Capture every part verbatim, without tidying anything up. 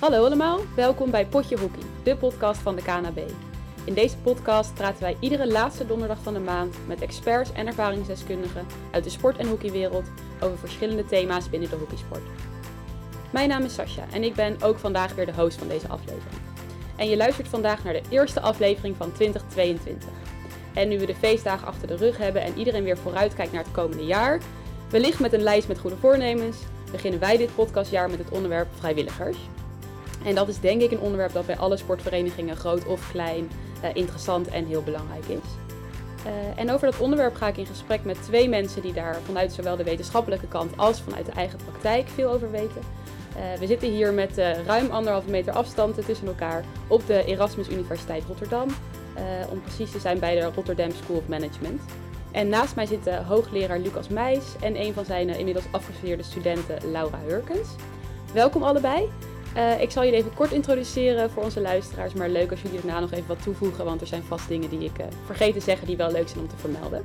Hallo allemaal, welkom bij Potje Hockey, de podcast van de K N A B. In deze podcast praten wij iedere laatste donderdag van de maand met experts en ervaringsdeskundigen uit de sport- en hockeywereld over verschillende thema's binnen de hockeysport. Mijn naam is Sascha en ik ben ook vandaag weer de host van deze aflevering. En je luistert vandaag naar de eerste aflevering van twintig tweeëntwintig. En nu we de feestdagen achter de rug hebben en iedereen weer vooruitkijkt naar het komende jaar, wellicht met een lijst met goede voornemens, beginnen wij dit podcastjaar met het onderwerp vrijwilligers. En dat is denk ik een onderwerp dat bij alle sportverenigingen, groot of klein, uh, interessant en heel belangrijk is. Uh, en over dat onderwerp ga ik in gesprek met twee mensen die daar vanuit zowel de wetenschappelijke kant als vanuit de eigen praktijk veel over weten. Uh, we zitten hier met uh, ruim anderhalve meter afstand tussen elkaar op de Erasmus Universiteit Rotterdam. Uh, om precies te zijn bij de Rotterdam School of Management. En naast mij zit hoogleraar Lucas Meijs en een van zijn uh, inmiddels afgestudeerde studenten Laura Hurkens. Welkom allebei. Uh, ik zal jullie even kort introduceren voor onze luisteraars, maar leuk als jullie daarna nog even wat toevoegen, want er zijn vast dingen die ik uh, vergeet te zeggen die wel leuk zijn om te vermelden.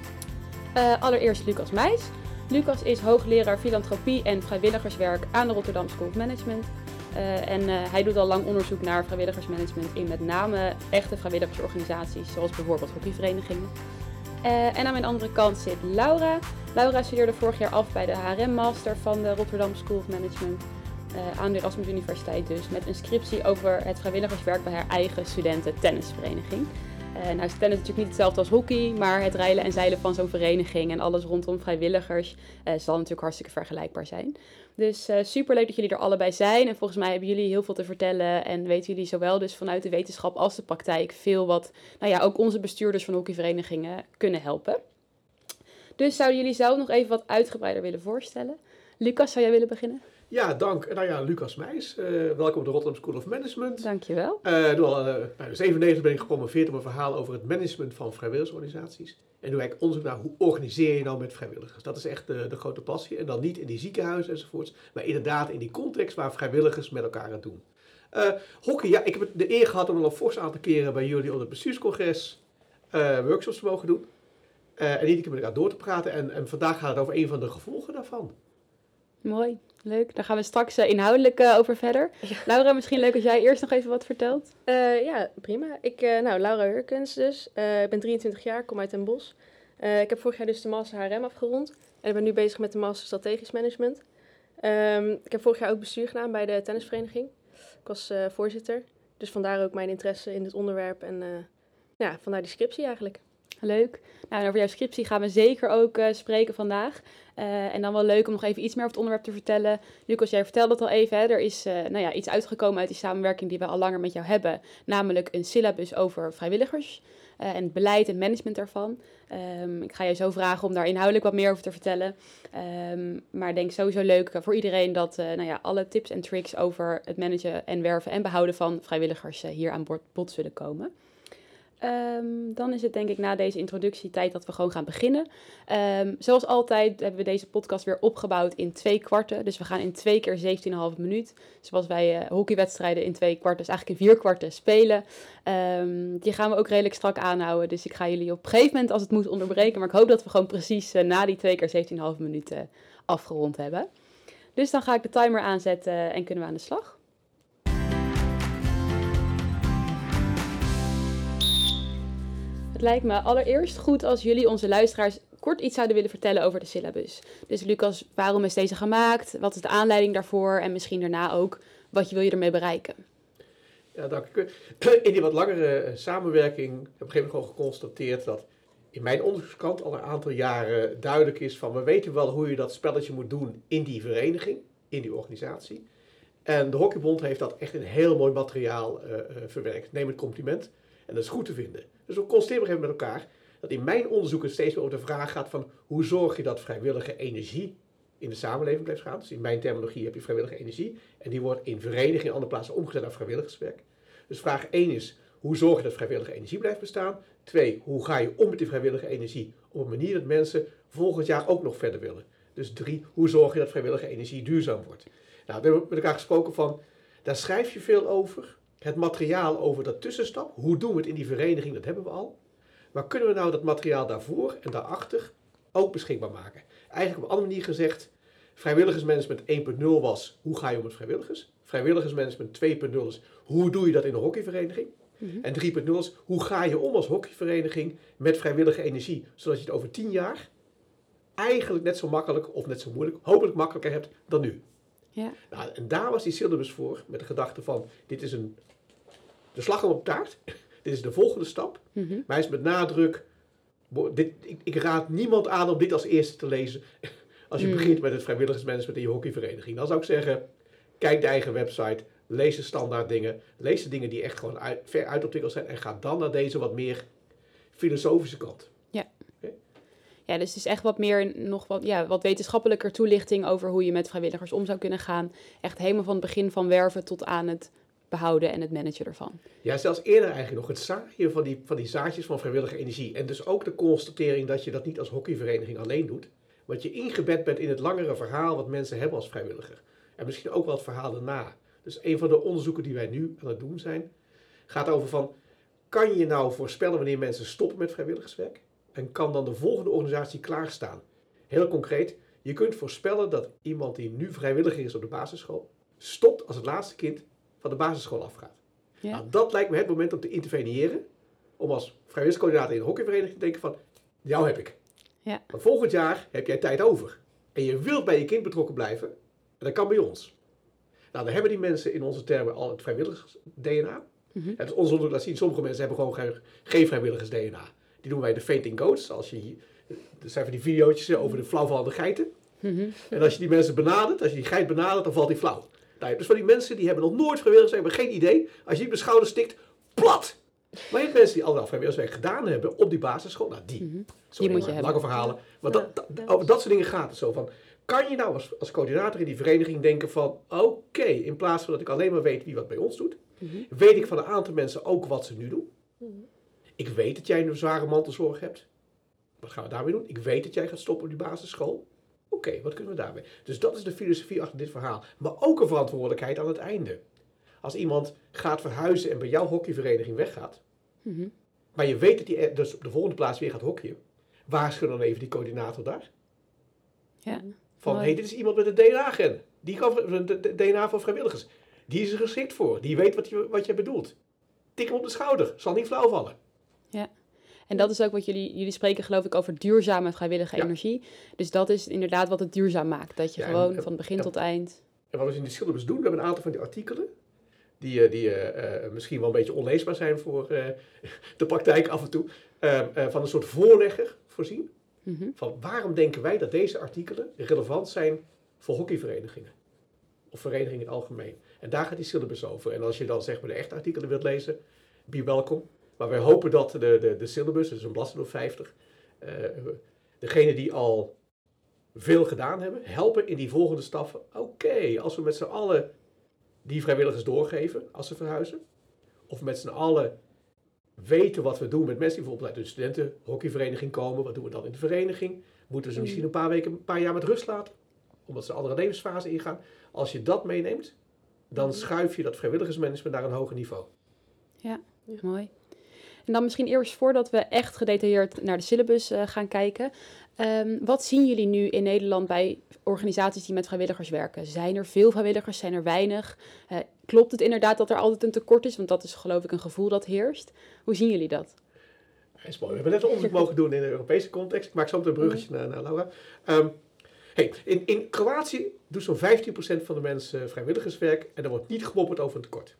Uh, allereerst Lucas Meijs. Lucas is hoogleraar filantropie en vrijwilligerswerk aan de Rotterdam School of Management. Uh, en uh, hij doet al lang onderzoek naar vrijwilligersmanagement in met name echte vrijwilligersorganisaties, zoals bijvoorbeeld hockeyverenigingen. Uh, en aan mijn andere kant zit Laura. Laura studeerde vorig jaar af bij de H R M-master van de Rotterdam School of Management. Uh, aan de Erasmus Universiteit dus, met een scriptie over het vrijwilligerswerk bij haar eigen studenten tennisvereniging. Uh, nou is tennis natuurlijk niet hetzelfde als hockey, maar het reilen en zeilen van zo'n vereniging en alles rondom vrijwilligers uh, zal natuurlijk hartstikke vergelijkbaar zijn. Dus uh, superleuk dat jullie er allebei zijn en volgens mij hebben jullie heel veel te vertellen en weten jullie zowel dus vanuit de wetenschap als de praktijk veel wat, nou ja, ook onze bestuurders van hockeyverenigingen kunnen helpen. Dus zouden jullie zelf nog even wat uitgebreider willen voorstellen? Lucas, zou jij willen beginnen? Ja, dank. Nou ja, Lucas Meijs. Uh, welkom op de Rotterdam School of Management. Dankjewel. Uh, al, uh, nou, zevenennegentig ben ik gepromoveerd op een verhaal over het management van vrijwilligersorganisaties. En doe ik onderzoek naar hoe organiseer je nou met vrijwilligers. Dat is echt de, de grote passie. En dan niet in die ziekenhuizen enzovoorts, maar inderdaad in die context waar vrijwilligers met elkaar het doen. Uh, hockey, ja, ik heb de eer gehad om al een fors aantal keren bij jullie op het bestuurscongres uh, workshops te mogen doen. Uh, en iedere keer met elkaar door te praten. En, en vandaag gaat het over een van de gevolgen daarvan. Mooi, leuk. Daar gaan we straks uh, inhoudelijk uh, over verder. Ja. Laura, misschien leuk als jij eerst nog even wat vertelt. Uh, ja, prima. Ik, uh, nou, Laura Hurkens dus. Uh, ik ben drieëntwintig jaar, kom uit Den Bosch. Uh, ik heb vorig jaar dus de master H R M afgerond. En ik ben nu bezig met de master strategisch management. Um, ik heb vorig jaar ook bestuur gedaan bij de tennisvereniging. Ik was uh, voorzitter. Dus vandaar ook mijn interesse in dit onderwerp. En uh, ja, vandaar die scriptie eigenlijk. Leuk. Nou, en over jouw scriptie gaan we zeker ook uh, spreken vandaag. Uh, en dan wel leuk om nog even iets meer over het onderwerp te vertellen. Lucas, jij vertelde het al even. Hè? Er is uh, nou ja, iets uitgekomen uit die samenwerking die we al langer met jou hebben. Namelijk een syllabus over vrijwilligers. Uh, en het beleid en management daarvan. Um, ik ga je zo vragen om daar inhoudelijk wat meer over te vertellen. Um, maar ik denk sowieso leuk voor iedereen dat uh, nou ja, alle tips en tricks over het managen en werven en behouden van vrijwilligers uh, hier aan bod, bod zullen komen. Um, dan is het denk ik na deze introductie tijd dat we gewoon gaan beginnen. Um, zoals altijd hebben we deze podcast weer opgebouwd in twee kwarten. Dus we gaan in twee keer zeventien komma vijf minuut. Zoals wij uh, hockeywedstrijden in twee kwarten, dus eigenlijk in vier kwarten spelen. Um, die gaan we ook redelijk strak aanhouden. Dus ik ga jullie op een gegeven moment als het moet onderbreken. Maar ik hoop dat we gewoon precies uh, na die twee keer zeventien komma vijf minuten afgerond hebben. Dus dan ga ik de timer aanzetten en kunnen we aan de slag. Het lijkt me allereerst goed als jullie onze luisteraars kort iets zouden willen vertellen over de syllabus. Dus Lucas, waarom is deze gemaakt? Wat is de aanleiding daarvoor? En misschien daarna ook, wat wil je ermee bereiken? Ja, dank u. In die wat langere samenwerking heb ik op een gegeven moment gewoon geconstateerd dat in mijn onderzoekskant al een aantal jaren duidelijk is van we weten wel hoe je dat spelletje moet doen in die vereniging, in die organisatie. En de Hockeybond heeft dat echt in heel mooi materiaal uh, uh, verwerkt. Neem het compliment. En dat is goed te vinden. Dus we constateren even met elkaar dat in mijn onderzoek het steeds meer over de vraag gaat van hoe zorg je dat vrijwillige energie in de samenleving blijft gaan. Dus in mijn terminologie heb je vrijwillige energie en die wordt in verenigingen en andere plaatsen omgezet naar vrijwilligerswerk. Dus vraag één is, hoe zorg je dat vrijwillige energie blijft bestaan? Twee, hoe ga je om met die vrijwillige energie op een manier dat mensen volgend jaar ook nog verder willen? Dus drie, hoe zorg je dat vrijwillige energie duurzaam wordt? Nou, we hebben met elkaar gesproken van, daar schrijf je veel over. Het materiaal over dat tussenstap, hoe doen we het in die vereniging, dat hebben we al. Maar kunnen we nou dat materiaal daarvoor en daarachter ook beschikbaar maken? Eigenlijk op een andere manier gezegd, vrijwilligersmanagement één punt nul was, hoe ga je om met vrijwilligers? vrijwilligersmanagement twee punt nul is, hoe doe je dat in een hockeyvereniging? Mhm. En drie punt nul is, hoe ga je om als hockeyvereniging met vrijwillige energie? Zodat je het over tien jaar eigenlijk net zo makkelijk of net zo moeilijk, hopelijk makkelijker hebt dan nu. Ja. Nou, en daar was die syllabus voor, met de gedachte van, dit is een, de slagroom op taart, dit is de volgende stap. Mhm. Maar hij is met nadruk, dit, ik, ik raad niemand aan om dit als eerste te lezen als je Mm. begint met het vrijwilligersmanagement in je hockeyvereniging. Dan zou ik zeggen, kijk de eigen website, lees de standaard dingen, lees de dingen die echt gewoon uit, ver uitontwikkeld zijn en ga dan naar deze wat meer filosofische kant. Ja, dus het is echt wat meer, nog wat, ja, wat wetenschappelijker toelichting over hoe je met vrijwilligers om zou kunnen gaan. Echt helemaal van het begin van werven tot aan het behouden en het managen ervan. Ja, zelfs eerder eigenlijk nog het zaaien van die, van die zaadjes van vrijwillige energie. En dus ook de constatering dat je dat niet als hockeyvereniging alleen doet. Want je ingebed bent in het langere verhaal wat mensen hebben als vrijwilliger. En misschien ook wel het verhaal daarna. Dus een van de onderzoeken die wij nu aan het doen zijn, gaat over van, kan je nou voorspellen wanneer mensen stoppen met vrijwilligerswerk? En kan dan de volgende organisatie klaarstaan? Heel concreet, je kunt voorspellen dat iemand die nu vrijwilliger is op de basisschool, stopt als het laatste kind van de basisschool afgaat. Ja. Nou, dat lijkt me het moment om te interveneren, om als vrijwilligerscoördinator in een hockeyvereniging te denken van, jou heb ik. Ja. Maar volgend jaar heb jij tijd over. En je wilt bij je kind betrokken blijven, en dat kan bij ons. Nou, dan hebben die mensen in onze termen al het vrijwilligers-D N A. Mhm. Het ons onderzoek laat zien, sommige mensen hebben gewoon geen, geen vrijwilligers-D N A. Die doen wij de fainting goats. Als je hier, er zijn van die video's over de flauwvallende geiten. Mhm. En als je die mensen benadert, als je die geit benadert, dan valt die flauw. Nou, je hebt dus van die mensen die hebben nog nooit vrijwilligerswerk, hebben geen idee. Als je die op de schouder stikt, plat! Maar je hebt mensen die al wel vrijwilligerswerk gedaan hebben op die basisschool. Nou, die. Mhm. Sorry, moet je maar hebben. lange verhalen. Maar Ja. dat, dat, Ja. over dat soort dingen gaat het zo van. Kan je nou als, als coördinator in die vereniging denken van, oké, in plaats van dat ik alleen maar weet wie wat bij ons doet, Mhm. weet ik van een aantal mensen ook wat ze nu doen. Mhm. Ik weet dat jij een zware mantelzorg hebt. Wat gaan we daarmee doen? Ik weet dat jij gaat stoppen op die basisschool. Oké, wat kunnen we daarmee? Dus dat is de filosofie achter dit verhaal. Maar ook een verantwoordelijkheid aan het einde. Als iemand gaat verhuizen en bij jouw hockeyvereniging weggaat, Mhm. maar je weet dat hij dus op de volgende plaats weer gaat hockeyen, waarschuw dan even die coördinator daar. Ja. Van, hé, Mooi. hey, dit is iemand met een D N A-gen. Die kan de D N A van vrijwilligers. Die is er geschikt voor. Die weet wat je, wat je bedoelt. Tik hem op de schouder. Zal niet flauw vallen. En dat is ook wat jullie, jullie spreken geloof ik over duurzame vrijwillige Ja. energie. Dus dat is inderdaad wat het duurzaam maakt. Dat je Ja, en- gewoon en- van begin ja. tot eind... En wat we in die syllabus doen, we hebben een aantal van die artikelen. Die, eh, die eh, eh, misschien wel een beetje onleesbaar zijn voor eh, de praktijk af en toe. eh, eh, van een soort voorlegger voorzien. Mhm. Van waarom denken wij dat deze artikelen relevant zijn voor hockeyverenigingen? Of verenigingen in het algemeen. En daar gaat die syllabus over. En als je dan zeg maar de echte artikelen wilt lezen, be welkom. Maar wij hopen dat de, de, de syllabus, dus een bladzijde of vijftig, uh, degene die al veel gedaan hebben, helpen in die volgende stap. Oké, okay, als we met z'n allen die vrijwilligers doorgeven als ze verhuizen. Of met z'n allen weten wat we doen met mensen die bijvoorbeeld uit de studentenhockeyvereniging komen. Wat doen we dan in de vereniging? Moeten we ze misschien een paar weken, een paar jaar met rust laten? Omdat ze een andere levensfase ingaan. Als je dat meeneemt, dan schuif je dat vrijwilligersmanagement naar een hoger niveau. Ja, mooi. En dan misschien eerst voordat we echt gedetailleerd naar de syllabus uh, gaan kijken. Um, wat zien jullie nu in Nederland bij organisaties die met vrijwilligers werken? Zijn er veel vrijwilligers? Zijn er weinig? Uh, klopt het inderdaad dat er altijd een tekort is? Want dat is geloof ik een gevoel dat heerst. Hoe zien jullie dat? Dat is mooi. We hebben net een onderzoek mogen doen in de Europese context. Ik maak zo meteen een bruggetje naar, naar Laura. Um, hey, in, in Kroatië doet zo'n vijftien procent van de mensen vrijwilligerswerk en er wordt niet gemopperd over een tekort.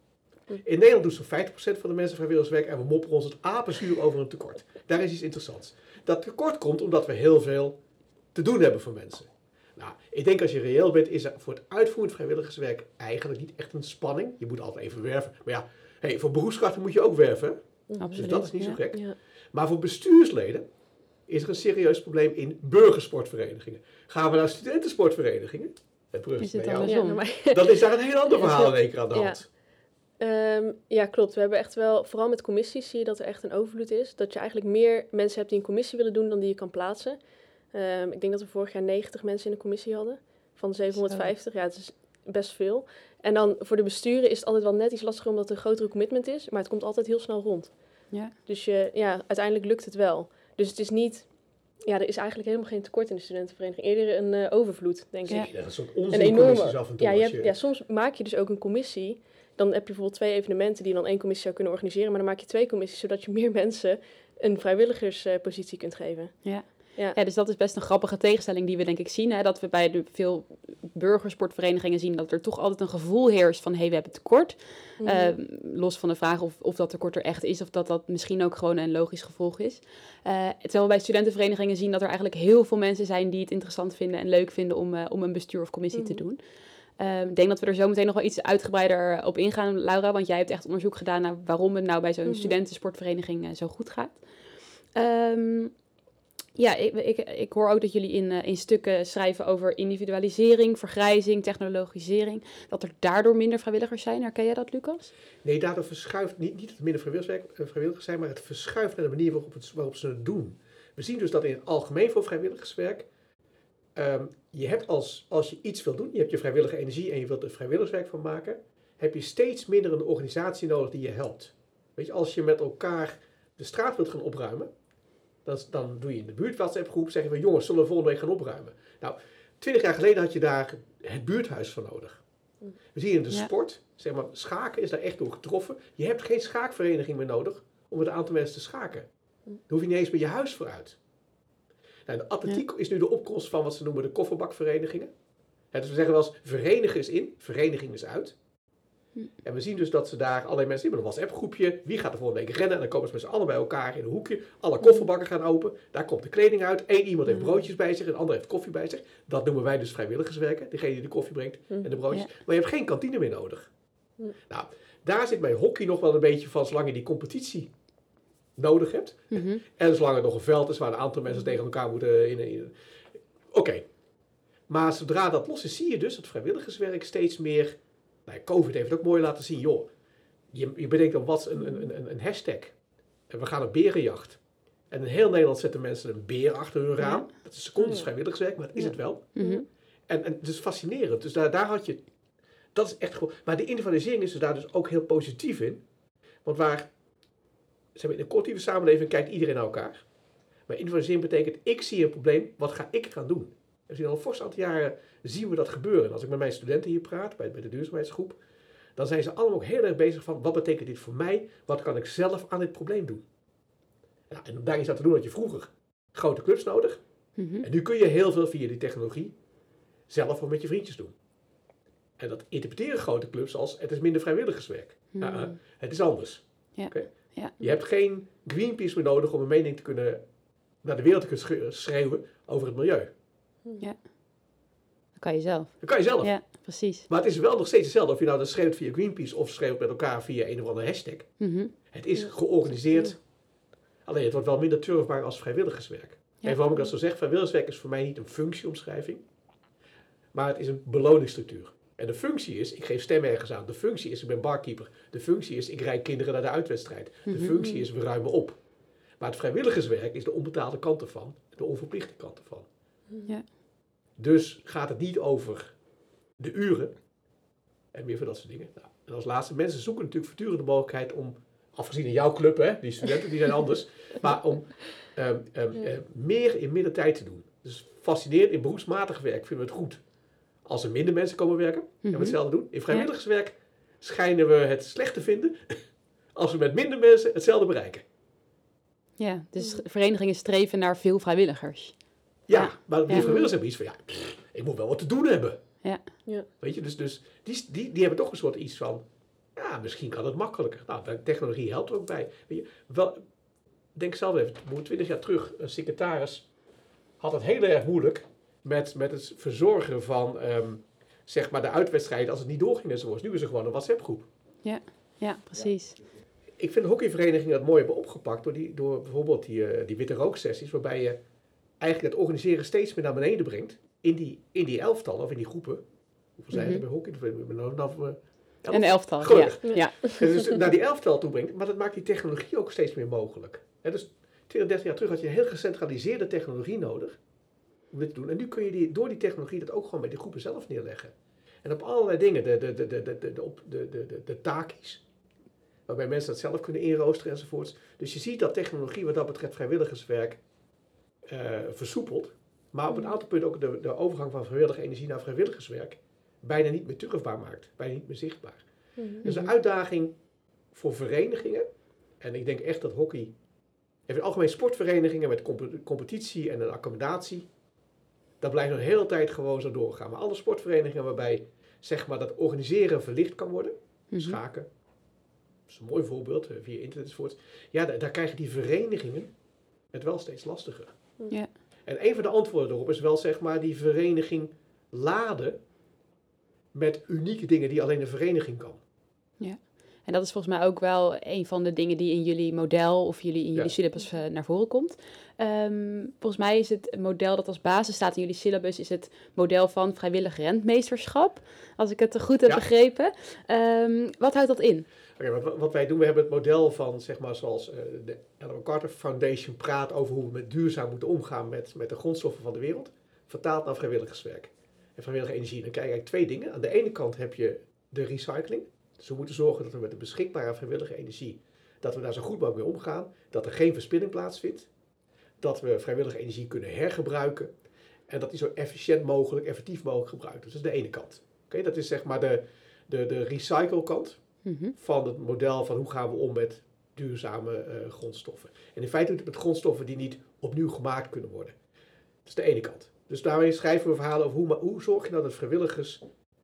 In Nederland doet zo'n vijftig procent van de mensen vrijwilligerswerk en we mopperen ons het apenzuur over een tekort. Daar is iets interessants. Dat tekort komt omdat we heel veel te doen hebben voor mensen. Nou, ik denk als je reëel bent, is er voor het uitvoerend vrijwilligerswerk eigenlijk niet echt een spanning. Je moet altijd even werven. Maar ja, hey, voor beroepskrachten moet je ook werven. Absoluut, dus dat is niet ja. zo gek. Ja. Maar voor bestuursleden is er een serieus probleem in burgersportverenigingen. Gaan we naar studentensportverenigingen? Het Is het naar jou. andersom? Ja, maar, Dan is daar een heel ander verhaal in één keer aan de Ja. hand. Um, ja, klopt. We hebben echt wel, vooral met commissies zie je dat er echt een overvloed is. Dat je eigenlijk meer mensen hebt die een commissie willen doen dan die je kan plaatsen. Um, ik denk dat we vorig jaar negentig mensen in de commissie hadden. Van de zevenhonderdvijftig. Ja, het is best veel. En dan voor de besturen is het altijd wel net iets lastiger omdat het een grotere commitment is. Maar het komt altijd heel snel rond. Ja. Dus je, ja, uiteindelijk lukt het wel. Dus het is niet Ja, er is eigenlijk helemaal geen tekort in de studentenvereniging. Eerder een uh, overvloed, denk Ja. ik. Ja, dat is een soort Een onzincommissies enorme. af en toe. Ja, je als hebt, je- ja, soms maak je dus ook een commissie. Dan heb je bijvoorbeeld twee evenementen die dan één commissie zou kunnen organiseren. Maar dan maak je twee commissies, zodat je meer mensen een vrijwilligerspositie kunt geven. Ja. Ja. Ja, dus dat is best een grappige tegenstelling die we denk ik zien. Hè? Dat we bij de veel burgersportverenigingen zien dat er toch altijd een gevoel heerst van hé, hey, we hebben tekort. Mhm. Uh, los van de vraag of, of dat tekort er echt is of dat dat misschien ook gewoon een logisch gevolg is. Uh, terwijl we bij studentenverenigingen zien dat er eigenlijk heel veel mensen zijn die het interessant vinden en leuk vinden om, uh, om een bestuur of commissie Mhm. te doen. Uh, ik denk dat we er zo meteen nog wel iets uitgebreider op ingaan, Laura, want jij hebt echt onderzoek gedaan naar waarom het nou bij zo'n Mhm. studentensportvereniging uh, zo goed gaat. Um, Ja, ik, ik, ik hoor ook dat jullie in, uh, in stukken schrijven over individualisering, vergrijzing, technologisering. Dat er daardoor minder vrijwilligers zijn. Herken jij dat, Lucas? Nee, daardoor verschuift niet, niet dat er minder vrijwilligerswerk, uh, vrijwilligers zijn, maar het verschuift naar de manier waarop, het, waarop ze het doen. We zien dus dat in het algemeen voor vrijwilligerswerk, um, je hebt als, als je iets wil doen, je hebt je vrijwillige energie en je wilt er vrijwilligerswerk van maken, heb je steeds minder een organisatie nodig die je helpt. Weet je, als je met elkaar de straat wilt gaan opruimen, Dan, dan doe je in de buurt WhatsApp-groep, zeggen we, jongens, zullen we volgende week gaan opruimen? Nou, twintig jaar geleden had je daar het buurthuis voor nodig. We zien in de Ja. sport, zeg maar, schaken is daar echt door getroffen. Je hebt geen schaakvereniging meer nodig om het aantal mensen te schaken. Daar hoef je niet eens meer je huis voor uit. Nou, de atletiek ja. is nu de opkomst van wat ze noemen de kofferbakverenigingen. Ja, dus we zeggen wel eens, verenigen is in, vereniging is uit. Hm. En we zien dus dat ze daar allerlei mensen hebben. Een WhatsApp-groepje. Wie gaat er volgende week rennen? En dan komen ze met z'n allen bij elkaar in een hoekje. Alle kofferbakken gaan open. Daar komt de kleding uit. Eén iemand heeft broodjes bij zich. Een ander heeft koffie bij zich. Dat noemen wij dus vrijwilligerswerken. Degene die de koffie brengt en de broodjes. Ja. Maar je hebt geen kantine meer nodig. Hm. Nou, daar zit bij hockey nog wel een beetje van. Zolang je die competitie nodig hebt. Mm-hmm. En zolang er nog een veld is waar een aantal mensen tegen elkaar moeten... In, in, Oké. Okay. Maar zodra dat los is, zie je dus dat vrijwilligerswerk steeds meer... Nou, COVID heeft het ook mooi laten zien, joh. Je, je bedenkt dan wat een, een, een, een hashtag. En we gaan op berenjacht. En in heel Nederland zetten mensen een beer achter hun raam. Ja. Dat is secondes vrijwilligerswerk, maar dat is ja. het wel. Mm-hmm. En, en het is fascinerend. Dus daar, daar had je... Dat is echt gewoon... Maar de individualisering is dus daar dus ook heel positief in. Want waar... Zeg maar, in een collectieve samenleving kijkt iedereen naar elkaar. Maar individualisering betekent, ik zie een probleem, wat ga ik gaan doen? We zien al een fors aantal jaren zien we dat gebeuren. En als ik met mijn studenten hier praat, bij, bij de duurzaamheidsgroep, dan zijn ze allemaal ook heel erg bezig van, wat betekent dit voor mij? Wat kan ik zelf aan dit probleem doen? Nou, en om daar iets aan te doen had je vroeger grote clubs nodig. Mm-hmm. En nu kun je heel veel via die technologie zelf of met je vriendjes doen. En dat interpreteren grote clubs als, het is minder vrijwilligerswerk. Mm-hmm. Uh, uh, het is anders. Ja. Okay? Ja. Je hebt geen Greenpeace meer nodig om een mening te kunnen, naar de wereld te kunnen schreeuwen over het milieu. Ja. Dat kan je zelf. Dat kan je zelf. Ja, precies. Maar het is wel nog steeds hetzelfde of je nou dan schreeuwt via Greenpeace of schreeuwt met elkaar via een of andere hashtag. Mm-hmm. Het is georganiseerd. Alleen het wordt wel minder turfbaar als vrijwilligerswerk. Ja. En waarom ik dat zo zeg, vrijwilligerswerk is voor mij niet een functieomschrijving, maar het is een beloningsstructuur. En de functie is, ik geef stem ergens aan. De functie is, ik ben barkeeper. De functie is, ik rijd kinderen naar de uitwedstrijd. De mm-hmm. functie is, we ruimen op. Maar het vrijwilligerswerk is de onbetaalde kant ervan, de onverplichte kant ervan. Ja. Dus gaat het niet over de uren en meer van dat soort dingen. Nou, en als laatste, mensen zoeken natuurlijk voortdurend de mogelijkheid om, afgezien in jouw club, hè, die studenten die zijn anders, maar om um, um, uh, meer in minder tijd te doen. Dus fascinerend, in beroepsmatig werk vinden we het goed als er minder mensen komen werken mm-hmm. en we hetzelfde doen. In vrijwilligerswerk ja. schijnen we het slecht te vinden als we met minder mensen hetzelfde bereiken. Ja, dus verenigingen streven naar veel vrijwilligers. Ja, ja, maar die ja. vrijwilligers hebben iets van, ja, pff, ik moet wel wat te doen hebben. Ja. Ja. Weet je, dus, dus die, die, die hebben toch een soort iets van, ja, misschien kan het makkelijker. Nou, de technologie helpt er ook bij. Weet je, wel, denk zelf even, twintig jaar terug, een secretaris had het heel erg moeilijk met, met het verzorgen van, um, zeg maar, de uitwedstrijd als het niet doorging enzovoort. Nu is er gewoon een WhatsApp-groep. Ja, ja, precies. Ja. Ik vind de hockeyverenigingen dat mooi hebben opgepakt door, die, door bijvoorbeeld die, uh, die witte rooksessies, waarbij je eigenlijk het organiseren steeds meer naar beneden brengt. In die, in die elftallen of in die groepen. Hoeveel zijn mm-hmm. er bij hockey? Nou, nou, elf? Een elftal, Gelukkig. ja. ja. En dus naar die elftal toe brengt. Maar dat maakt die technologie ook steeds meer mogelijk. En dus twintig, dertig jaar terug had je een heel gecentraliseerde technologie nodig. Om dit te doen. En nu kun je die, door die technologie dat ook gewoon bij die groepen zelf neerleggen. En op allerlei dingen. De, de, de, de, de, de, de, de, de, de, de taakjes. Waarbij mensen dat zelf kunnen inroosteren enzovoorts. Dus je ziet dat technologie wat dat betreft vrijwilligerswerk uh, versoepeld. Maar op een aantal punten ook de, de overgang van vrijwillige energie naar vrijwilligerswerk bijna niet meer turfbaar maakt. Bijna niet meer zichtbaar. Mm-hmm. Dus een uitdaging voor verenigingen. En ik denk echt dat hockey, even in algemeen sportverenigingen met comp- competitie en een accommodatie, dat blijft nog de hele tijd gewoon zo doorgaan. Maar alle sportverenigingen waarbij zeg maar dat organiseren verlicht kan worden, mm-hmm. schaken, dat is een mooi voorbeeld, via internet enzovoort. Ja, daar, daar krijgen die verenigingen het wel steeds lastiger. Ja. En een van de antwoorden daarop is wel zeg maar die vereniging laden met unieke dingen die alleen een vereniging kan. Ja. En dat is volgens mij ook wel een van de dingen die in jullie model of jullie in jullie ja. syllabus uh, naar voren komt. Um, volgens mij is het model dat als basis staat in jullie syllabus is het model van vrijwillig rentmeesterschap. Als ik het goed heb ja. begrepen. Um, wat houdt dat in? Okay, wat, wat wij doen, we hebben het model van, zeg maar, zoals uh, de Ellen MacArthur Foundation praat over hoe we met duurzaam moeten omgaan met, met de grondstoffen van de wereld, vertaald naar vrijwilligerswerk en vrijwillige energie. Dan krijg je eigenlijk twee dingen. Aan de ene kant heb je de recycling. Dus we moeten zorgen dat we met de beschikbare vrijwillige energie, dat we daar zo goed mogelijk mee omgaan, dat er geen verspilling plaatsvindt, dat we vrijwillige energie kunnen hergebruiken en dat die zo efficiënt mogelijk, effectief mogelijk gebruikt. Dus dat is de ene kant. Okay, dat is zeg maar de, de, de recycle kant. Mm-hmm. Van het model van hoe gaan we om met duurzame uh, grondstoffen. En in feite doet het met grondstoffen die niet opnieuw gemaakt kunnen worden. Dat is de ene kant. Dus daarmee schrijven we verhalen over hoe, hoe zorg je nou dat vrijwilligers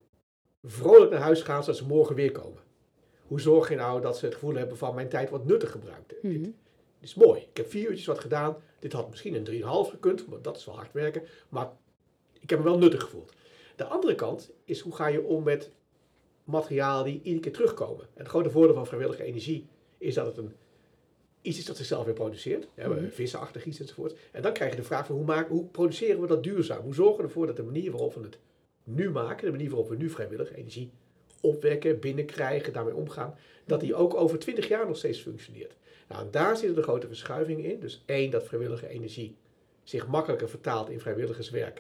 vrolijk naar huis gaan zodat ze morgen weer komen. Hoe zorg je nou dat ze het gevoel hebben van mijn tijd wordt nuttig gebruikt. Mm-hmm. Dit, dit is mooi. Ik heb vier uurtjes wat gedaan. Dit had misschien een drie komma vijf gekund, maar dat is wel hard werken. Maar ik heb me wel nuttig gevoeld. De andere kant is hoe ga je om met materiaal die iedere keer terugkomen. En het grote voordeel van vrijwillige energie is dat het een, iets is dat zichzelf weer produceert. We hebben vissenachtig iets enzovoort. En dan krijg je de vraag van hoe, maken, hoe produceren we dat duurzaam? Hoe zorgen we ervoor dat de manier waarop we het nu maken, de manier waarop we nu vrijwillige energie opwekken, binnenkrijgen, daarmee omgaan, dat die ook over twintig jaar nog steeds functioneert. Nou, en daar zitten de grote verschuivingen in. Dus één, dat vrijwillige energie zich makkelijker vertaalt in vrijwilligerswerk,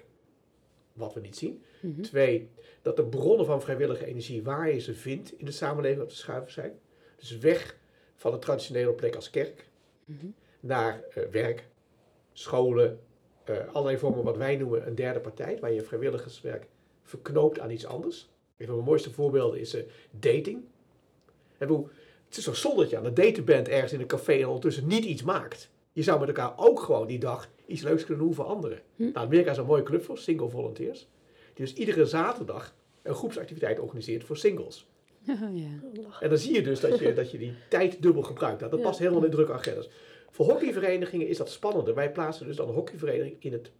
wat we niet zien. Mm-hmm. Twee, dat de bronnen van vrijwillige energie, waar je ze vindt in de samenleving, op te schuiven zijn. Dus weg van de traditionele plek als kerk, mm-hmm. naar uh, werk, scholen, uh, allerlei vormen wat wij noemen een derde partij, waar je vrijwilligerswerk verknoopt aan iets anders. Een van mijn mooiste voorbeelden is uh, dating. En hoe, het is zo zonde dat je aan het daten bent ergens in een café en ondertussen niet iets maakt. Je zou met elkaar ook gewoon die dag iets leuks kunnen doen voor anderen. Hm. Nou, Amerika is een mooie club voor single volunteers. Die dus iedere zaterdag een groepsactiviteit organiseert voor singles. Oh, ja. En dan zie je dus dat je, dat je die tijd dubbel gebruikt. Nou, dat past ja. helemaal in drukke agendas. Voor hockeyverenigingen is dat spannender. Wij plaatsen dus dan een hockeyvereniging in het,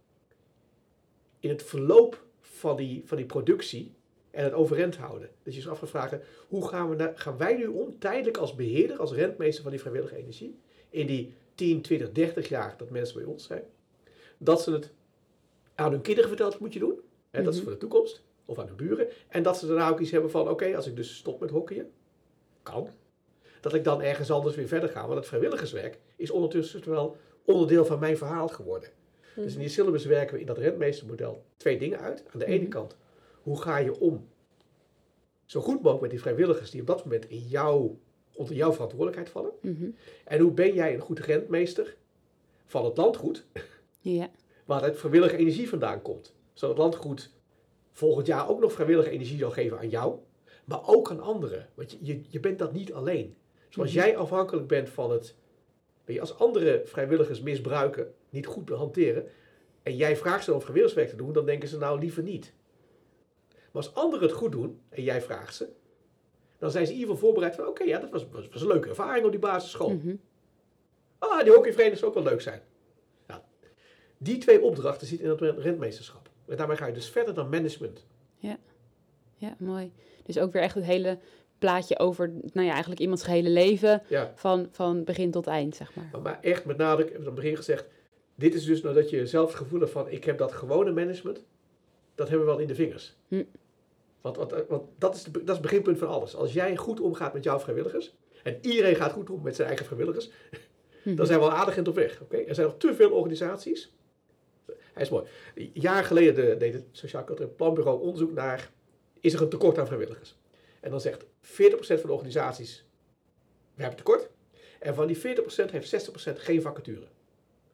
in het verloop van die, van die productie en het overeind houden. Dus je is af te vragen, hoe gaan, we na, gaan wij nu om, tijdelijk als beheerder, als rentmeester van die vrijwillige energie, in die tien, twintig, dertig jaar dat mensen bij ons zijn, dat ze het aan hun kinderen vertelt, wat moet je doen. Hè, mm-hmm. Dat is voor de toekomst. Of aan hun buren. En dat ze daarna ook iets hebben van, oké, okay, als ik dus stop met hockeyen, kan, dat ik dan ergens anders weer verder ga. Want het vrijwilligerswerk is ondertussen wel onderdeel van mijn verhaal geworden. Mm-hmm. Dus in die syllabus werken we in dat rentmeestermodel twee dingen uit. Aan de mm-hmm. ene kant, hoe ga je om zo goed mogelijk met die vrijwilligers die op dat moment in jou, onder jouw verantwoordelijkheid vallen. Mm-hmm. En hoe ben jij een goed rentmeester van het landgoed, ja. waar het vrijwillige energie vandaan komt. Zodat het landgoed volgend jaar ook nog vrijwillige energie zal geven aan jou, maar ook aan anderen. Want je, je, je bent dat niet alleen. Zoals mm-hmm. jij afhankelijk bent van het, weet je, als andere vrijwilligers misbruiken, niet goed hanteren, en jij vraagt ze om vrijwilligerswerk te doen, dan denken ze nou liever niet. Maar als anderen het goed doen, en jij vraagt ze, dan zijn ze in ieder geval voorbereid van, oké, okay, ja, dat was, was, was een leuke ervaring op die basisschool. Mm-hmm. Ah, die hockeyvereniging zou ook wel leuk zijn. Nou, die twee opdrachten zitten in het rentmeesterschap. En daarmee ga je dus verder dan management. Ja, ja, mooi. Dus ook weer echt het hele plaatje over, nou ja, eigenlijk iemands gehele leven, ja. van, van begin tot eind, zeg maar. Maar, maar echt met nadruk, ik heb aan het begin gezegd, dit is dus nou dat je zelf het gevoel hebt van, ik heb dat gewone management, dat hebben we wel in de vingers. Hm. Want, want, want dat, is de, dat is het beginpunt van alles. Als jij goed omgaat met jouw vrijwilligers, en iedereen gaat goed om met zijn eigen vrijwilligers, hm. dan zijn we al aardig in op weg. Okay? Er zijn nog te veel organisaties. Hij is mooi. Jaren geleden de, deed het Sociaal Cultureel Planbureau onderzoek naar, is er een tekort aan vrijwilligers? En dan zegt veertig procent van de organisaties, we hebben tekort. En van die veertig procent heeft zestig procent geen vacature.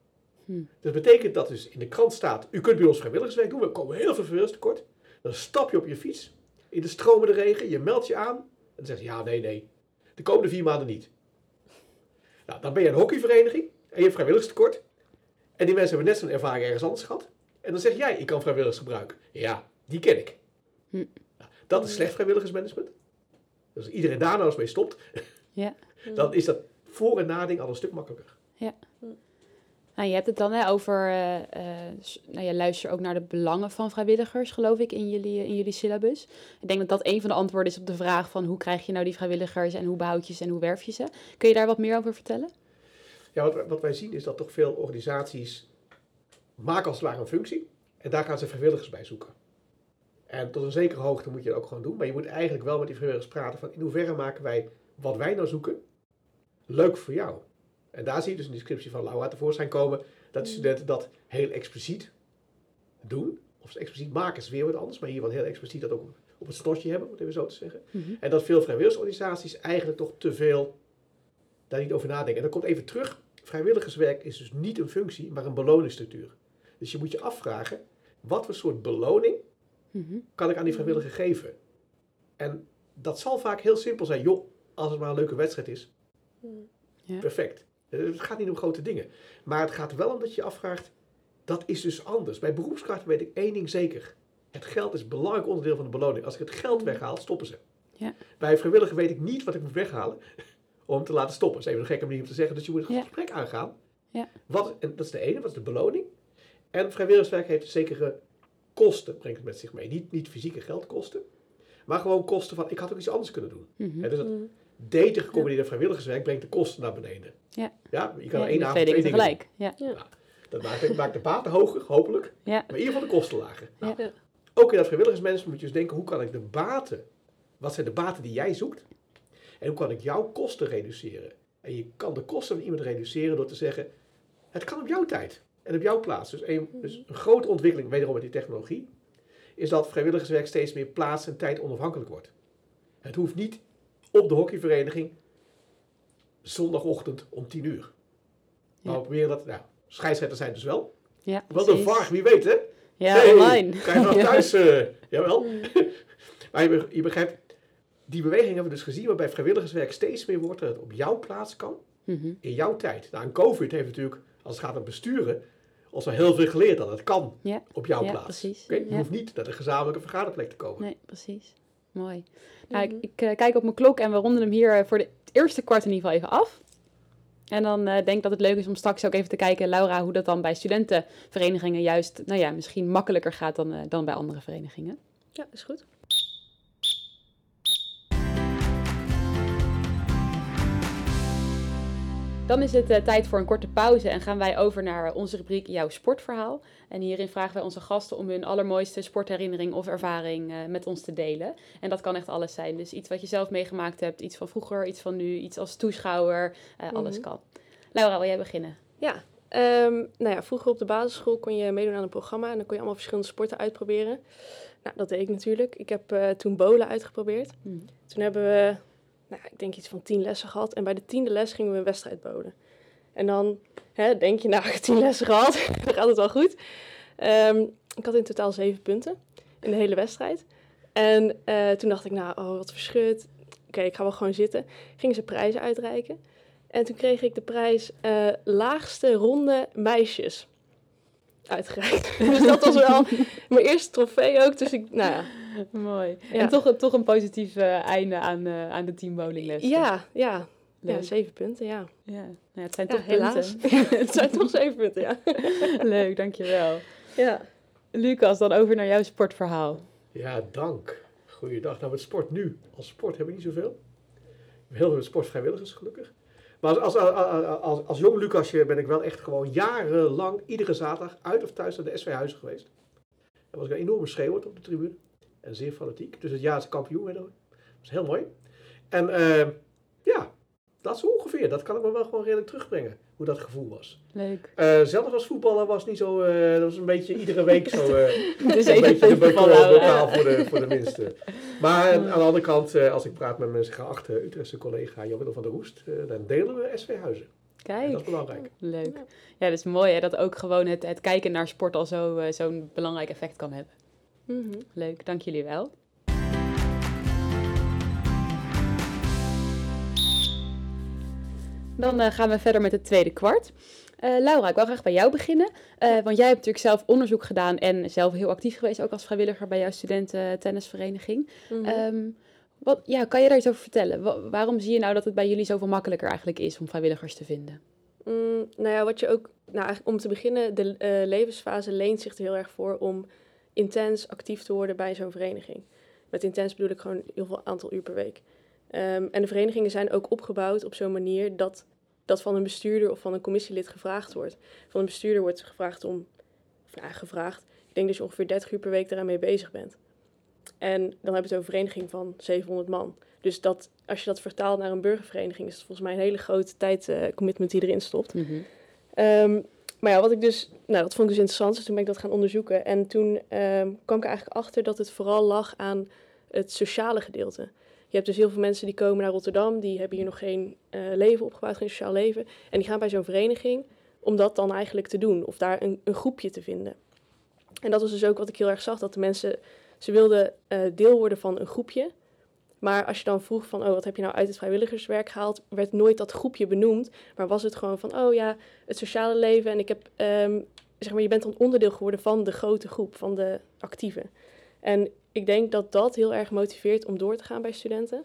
Hm. Dat betekent dat dus in de krant staat, u kunt bij ons vrijwilligerswerk doen, we komen heel veel vrijwilligerstekort. Dan stap je op je fiets, in de stromende regen, je meldt je aan. En dan zeg je, ja, nee, nee, de komende vier maanden niet. Nou, dan ben je een hockeyvereniging en je hebt vrijwilligerstekort. En die mensen hebben net zo'n ervaring ergens anders gehad. En dan zeg jij, ik kan vrijwilligers gebruiken. Ja, die ken ik. Hm. Nou, dat is slecht vrijwilligersmanagement. Dus als iedereen daar nou eens mee stopt, Ja. dan is dat voor- en nading al een stuk makkelijker. Ja. Nou, je hebt het dan hè, over, uh, uh, nou, je luistert ook naar de belangen van vrijwilligers, geloof ik, in jullie, in jullie syllabus. Ik denk dat dat een van de antwoorden is op de vraag van hoe krijg je nou die vrijwilligers en hoe behoud je ze en hoe werf je ze. Kun je daar wat meer over vertellen? Ja, wat, wat wij zien is dat toch veel organisaties maken als het ware een functie en daar gaan ze vrijwilligers bij zoeken. En tot een zekere hoogte moet je dat ook gewoon doen, maar je moet eigenlijk wel met die vrijwilligers praten van in hoeverre maken wij wat wij nou zoeken leuk voor jou. En daar zie je dus in de descriptie van Laura tevoorschijn komen dat de studenten dat heel expliciet doen. Of ze expliciet maken is weer wat anders, maar hier wat heel expliciet dat ook op het snotje hebben, om het even zo te zeggen. Mm-hmm. En dat veel vrijwilligersorganisaties eigenlijk toch te veel daar niet over nadenken. En dan komt even terug, vrijwilligerswerk is dus niet een functie, maar een beloningsstructuur. Dus je moet je afvragen, wat voor soort beloning Mm-hmm. kan ik aan die vrijwilliger geven? En dat zal vaak heel simpel zijn. Joh, als het maar een leuke wedstrijd is, Ja. perfect. Het gaat niet om grote dingen. Maar het gaat wel om dat je je afvraagt, dat is dus anders. Bij beroepskrachten weet ik één ding zeker. Het geld is een belangrijk onderdeel van de beloning. Als ik het geld weghaal, stoppen ze. Ja. Bij een vrijwilliger weet ik niet wat ik moet weghalen om hem te laten stoppen. Dat is even een gekke manier om te zeggen. Dus je moet een Ja. gesprek aangaan. Ja. Wat, en dat is de ene, wat is de beloning? En vrijwilligerswerk heeft een zekere kosten, brengt het met zich mee. Niet, niet fysieke geldkosten, maar gewoon kosten van, ik had ook iets anders kunnen doen. Mm-hmm. Hè, dus dat daten gecombineerde vrijwilligerswerk brengt de kosten naar beneden. Ja. Ja, je kan Ja, één die avond twee twee dingen dingen tegelijk. Ja. doen. Nou, dat maakt, maakt de baten hoger, hopelijk. Ja. Maar in ieder geval de kosten lager. Nou, Ja. ook in dat vrijwilligersmanagement moet je dus denken, hoe kan ik de baten, wat zijn de baten die jij zoekt? En hoe kan ik jouw kosten reduceren? En je kan de kosten van iemand reduceren door te zeggen, het kan op jouw tijd en op jouw plaats. Dus een, dus een grote ontwikkeling, wederom met die technologie, is dat vrijwilligerswerk steeds meer plaats en tijd onafhankelijk wordt. Het hoeft niet op de hockeyvereniging zondagochtend om tien uur. Maar Ja. we proberen dat, nou, scheidsrechters zijn dus wel. Ja, Wat een precies. V A R, wie weet hè? Ja, Hey, online. Kan je vanaf Ja. thuis, uh, jawel. Maar je, be- je begrijpt, die beweging hebben we dus gezien, waarbij vrijwilligerswerk steeds meer wordt dat het op jouw plaats kan, Mm-hmm. in jouw tijd. Nou, en COVID heeft natuurlijk, als het gaat om besturen, ons wel heel veel geleerd dat het kan Ja. op jouw Ja, plaats. precies. Oké, Je Ja. hoeft niet naar de gezamenlijke vergaderplek te komen. Nee, precies. Mooi. Nou, ik, ik uh, kijk op mijn klok en we ronden hem hier uh, voor de, het eerste kwart in ieder geval even af. En dan uh, denk ik dat het leuk is om straks ook even te kijken, Laura, hoe dat dan bij studentenverenigingen juist, nou ja, misschien makkelijker gaat dan, uh, dan bij andere verenigingen. Ja, is goed. Dan is het uh, tijd voor een korte pauze en gaan wij over naar onze rubriek Jouw Sportverhaal. En hierin vragen wij onze gasten om hun allermooiste sportherinnering of ervaring uh, met ons te delen. En dat kan echt alles zijn. Dus iets wat je zelf meegemaakt hebt, iets van vroeger, iets van nu, iets als toeschouwer, uh, alles Mm-hmm. kan. Laura, wil jij beginnen? Ja, um, nou ja, vroeger op de basisschool kon je meedoen aan een programma en dan kon je allemaal verschillende sporten uitproberen. Nou, dat deed ik natuurlijk. Ik heb uh, toen bowlen uitgeprobeerd. Hmm. Toen hebben we, nou, ik denk iets van tien lessen gehad. En bij de tiende les gingen we een wedstrijd bowlen. En dan hè, denk je, nou, ik heb tien lessen gehad. Dan gaat het wel goed. Um, ik had in totaal zeven punten in de hele wedstrijd. En uh, toen dacht ik, nou, oh, wat verschut. Oké, okay, ik ga wel gewoon zitten. Gingen ze prijzen uitreiken. En toen kreeg ik de prijs uh, laagste ronde meisjes uitgereikt. Dus dat was wel mijn eerste trofee ook. Dus ik, nou ja. Mooi. Ja. En toch, toch een positief uh, einde aan, uh, aan de teambowlingles. Ja, ja. Leuk. Ja, zeven punten, ja. Ja, nou, het zijn Ja, toch helaas. punten. Het zijn toch zeven punten, ja. Leuk, dankjewel. Ja. Lucas, dan over naar jouw sportverhaal. Ja, dank. Goeiedag. Nou, met sport nu. Als sport heb ik niet zoveel. Heel veel met sportvrijwilligers, gelukkig. Maar als, als, als, als, als jong Lucasje ben ik wel echt gewoon jarenlang, iedere zaterdag, uit of thuis naar de S V Huizen geweest. Er was een enorme schreeuwend op de tribune. En zeer fanatiek. Dus het jaarlijkse kampioen werd dat was heel mooi. En uh, ja, dat is ongeveer. Dat kan ik me wel gewoon redelijk terugbrengen. Hoe dat gevoel was. Leuk. Uh, zelf als voetballer was niet zo, uh, dat was een beetje iedere week zo, uh, dus een beetje de voetballen, bokaal voor de, voor de minste. Maar uh, aan de andere kant, uh, als ik praat met mijn geachte Utrechtse collega Jan Willem van der Roest, uh, dan delen we S V Huizen. Kijk, dat is belangrijk. Leuk. Ja, dat is mooi hè, dat ook gewoon het, het kijken naar sport al zo, uh, zo'n belangrijk effect kan hebben. Mm-hmm. Leuk, dank jullie wel. Dan uh, gaan we verder met het tweede kwart. Uh, Laura, ik wil graag bij jou beginnen. Uh, want jij hebt natuurlijk zelf onderzoek gedaan en zelf heel actief geweest, ook als vrijwilliger bij jouw studententennisvereniging. Mm-hmm. Um, wat, ja, kan je daar iets over vertellen? Wa- waarom zie je nou dat het bij jullie zoveel makkelijker eigenlijk is om vrijwilligers te vinden? Mm, nou ja, wat je ook, nou eigenlijk om te beginnen, de uh, levensfase leent zich er heel erg voor om intens actief te worden bij zo'n vereniging. Met intens bedoel ik gewoon heel veel aantal uur per week. Um, en de verenigingen zijn ook opgebouwd op zo'n manier dat dat van een bestuurder of van een commissielid gevraagd wordt. Van een bestuurder wordt gevraagd om, of nou, gevraagd, ik denk dat je ongeveer dertig uur per week daaraan mee bezig bent. En dan heb je het over een vereniging van zevenhonderd man. Dus dat, als je dat vertaalt naar een burgervereniging, is het volgens mij een hele grote tijdcommitment uh, die erin stopt. Mm-hmm. Um, maar ja, wat ik dus, nou dat vond ik dus interessant, dus toen ben ik dat gaan onderzoeken. En toen um, kwam ik er eigenlijk achter dat het vooral lag aan het sociale gedeelte. Je hebt dus heel veel mensen die komen naar Rotterdam, die hebben hier nog geen uh, leven opgebouwd, geen sociaal leven. En die gaan bij zo'n vereniging om dat dan eigenlijk te doen, of daar een, een groepje te vinden. En dat was dus ook wat ik heel erg zag, dat de mensen, ze wilden uh, deel worden van een groepje. Maar als je dan vroeg van, oh, wat heb je nou uit het vrijwilligerswerk gehaald, werd nooit dat groepje benoemd. Maar was het gewoon van, oh ja, het sociale leven. En ik heb, um, zeg maar, je bent dan onderdeel geworden van de grote groep, van de actieven. En ik denk dat dat heel erg motiveert om door te gaan bij studenten.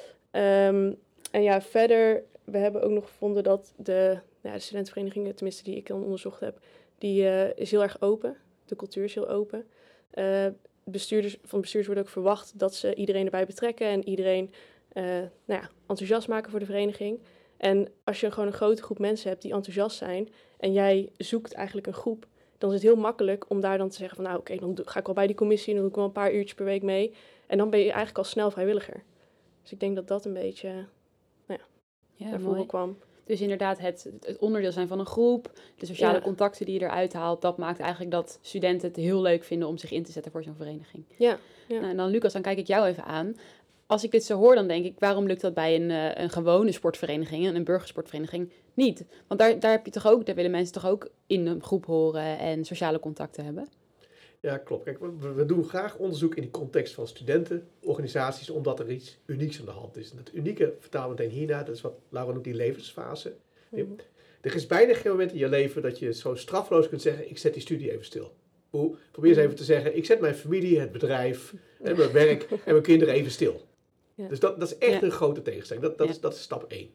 Um, en ja, verder, we hebben ook nog gevonden dat de, nou, de studentenverenigingen, tenminste die ik dan onderzocht heb, die uh, is heel erg open. De cultuur is heel open. Uh, bestuurders, van bestuurders wordt ook verwacht dat ze iedereen erbij betrekken en iedereen uh, nou ja, enthousiast maken voor de vereniging. En als je gewoon een grote groep mensen hebt die enthousiast zijn en jij zoekt eigenlijk een groep, dan is het heel makkelijk om daar dan te zeggen van nou oké, okay, dan ga ik wel bij die commissie en dan doe ik wel een paar uurtjes per week mee. En dan ben je eigenlijk al snel vrijwilliger. Dus ik denk dat dat een beetje nou ja, ja, naar voren kwam. Dus inderdaad het, het onderdeel zijn van een groep, de sociale ja. contacten die je eruit haalt, dat maakt eigenlijk dat studenten het heel leuk vinden om zich in te zetten voor zo'n vereniging. Ja. ja. Nou, en dan Lucas, dan kijk ik jou even aan. Als ik dit zo hoor, dan denk ik, waarom lukt dat bij een, uh, een gewone sportvereniging, een burgersportvereniging, niet? Want daar, daar heb je toch ook, daar willen mensen toch ook in een groep horen en sociale contacten hebben? Ja, klopt. Kijk, we, we doen graag onderzoek in de context van studentenorganisaties, omdat er iets unieks aan de hand is. En het unieke vertalen we meteen hierna, dat is wat Laura noemt die levensfase. Mm-hmm. Er is bijna geen moment in je leven dat je zo straffeloos kunt zeggen, ik zet die studie even stil. Hoe? Probeer eens even te zeggen, ik zet mijn familie, het bedrijf, en mijn werk en mijn kinderen even stil. Ja. Dus dat, dat is echt ja. een grote tegenstelling. Dat, dat, ja. is, dat is stap één.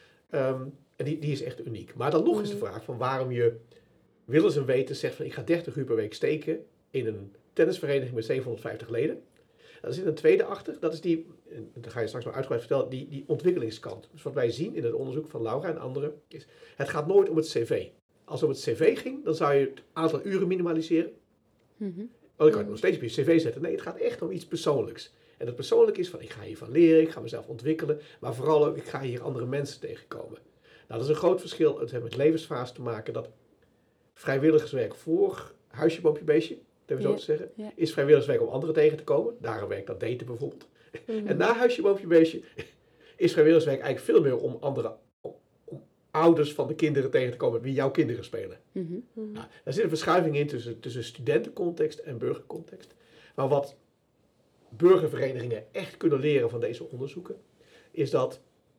Um, en die, die is echt uniek. Maar dan nog mm-hmm. is de vraag van waarom je willens en wetens zegt van ik ga dertig uur per week steken in een tennisvereniging met zevenhonderdvijftig leden. Er zit een tweede achter, dat is die, dat ga je straks nog uitgebreid vertellen, die, die ontwikkelingskant. Dus wat wij zien in het onderzoek van Laura en anderen is, het gaat nooit om het cv. Als het om het cv ging, dan zou je het aantal uren minimaliseren. Mm-hmm. Oh, dan kan je het nog steeds op je cv zetten. Nee, het gaat echt om iets persoonlijks. En dat persoonlijk is van, ik ga hiervan leren, ik ga mezelf ontwikkelen, maar vooral ook, ik ga hier andere mensen tegenkomen. Nou, dat is een groot verschil. Het heeft met levensfase te maken dat vrijwilligerswerk voor huisje, boompje, beestje, even zo ja, te zeggen, ja. is vrijwilligerswerk om anderen tegen te komen. Daarom werkt dat daten bijvoorbeeld. Mm-hmm. En na huisje, boompje, beestje is vrijwilligerswerk eigenlijk veel meer om andere, om, om ouders van de kinderen tegen te komen wie jouw kinderen spelen. Mm-hmm. Nou, daar zit een verschuiving in tussen, tussen studentencontext en burgercontext. Maar wat burgerverenigingen echt kunnen leren van deze onderzoeken, is dat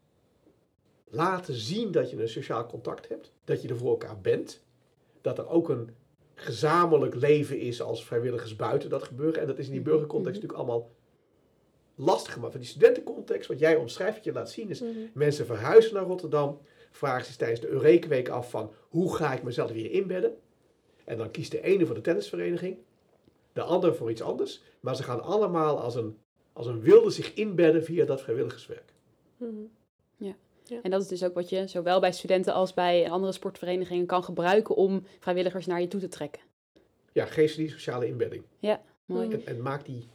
laten zien dat je een sociaal contact hebt, dat je er voor elkaar bent, dat er ook een gezamenlijk leven is als vrijwilligers buiten dat gebeuren. En dat is in die burgercontext mm-hmm. natuurlijk allemaal lastiger. Maar van die studentencontext, wat jij omschrijft, wat je laat zien, is mm-hmm. mensen verhuizen naar Rotterdam, vragen zich tijdens de Eureka-week af van hoe ga ik mezelf weer inbedden. En dan kiest de ene voor de tennisvereniging, de andere voor iets anders. Maar ze gaan allemaal als een, als een wilde zich inbedden via dat vrijwilligerswerk. Mm-hmm. Ja. Ja. En dat is dus ook wat je zowel bij studenten als bij andere sportverenigingen kan gebruiken om vrijwilligers naar je toe te trekken. Ja, geef die sociale inbedding. Ja, mooi. En, en maak die,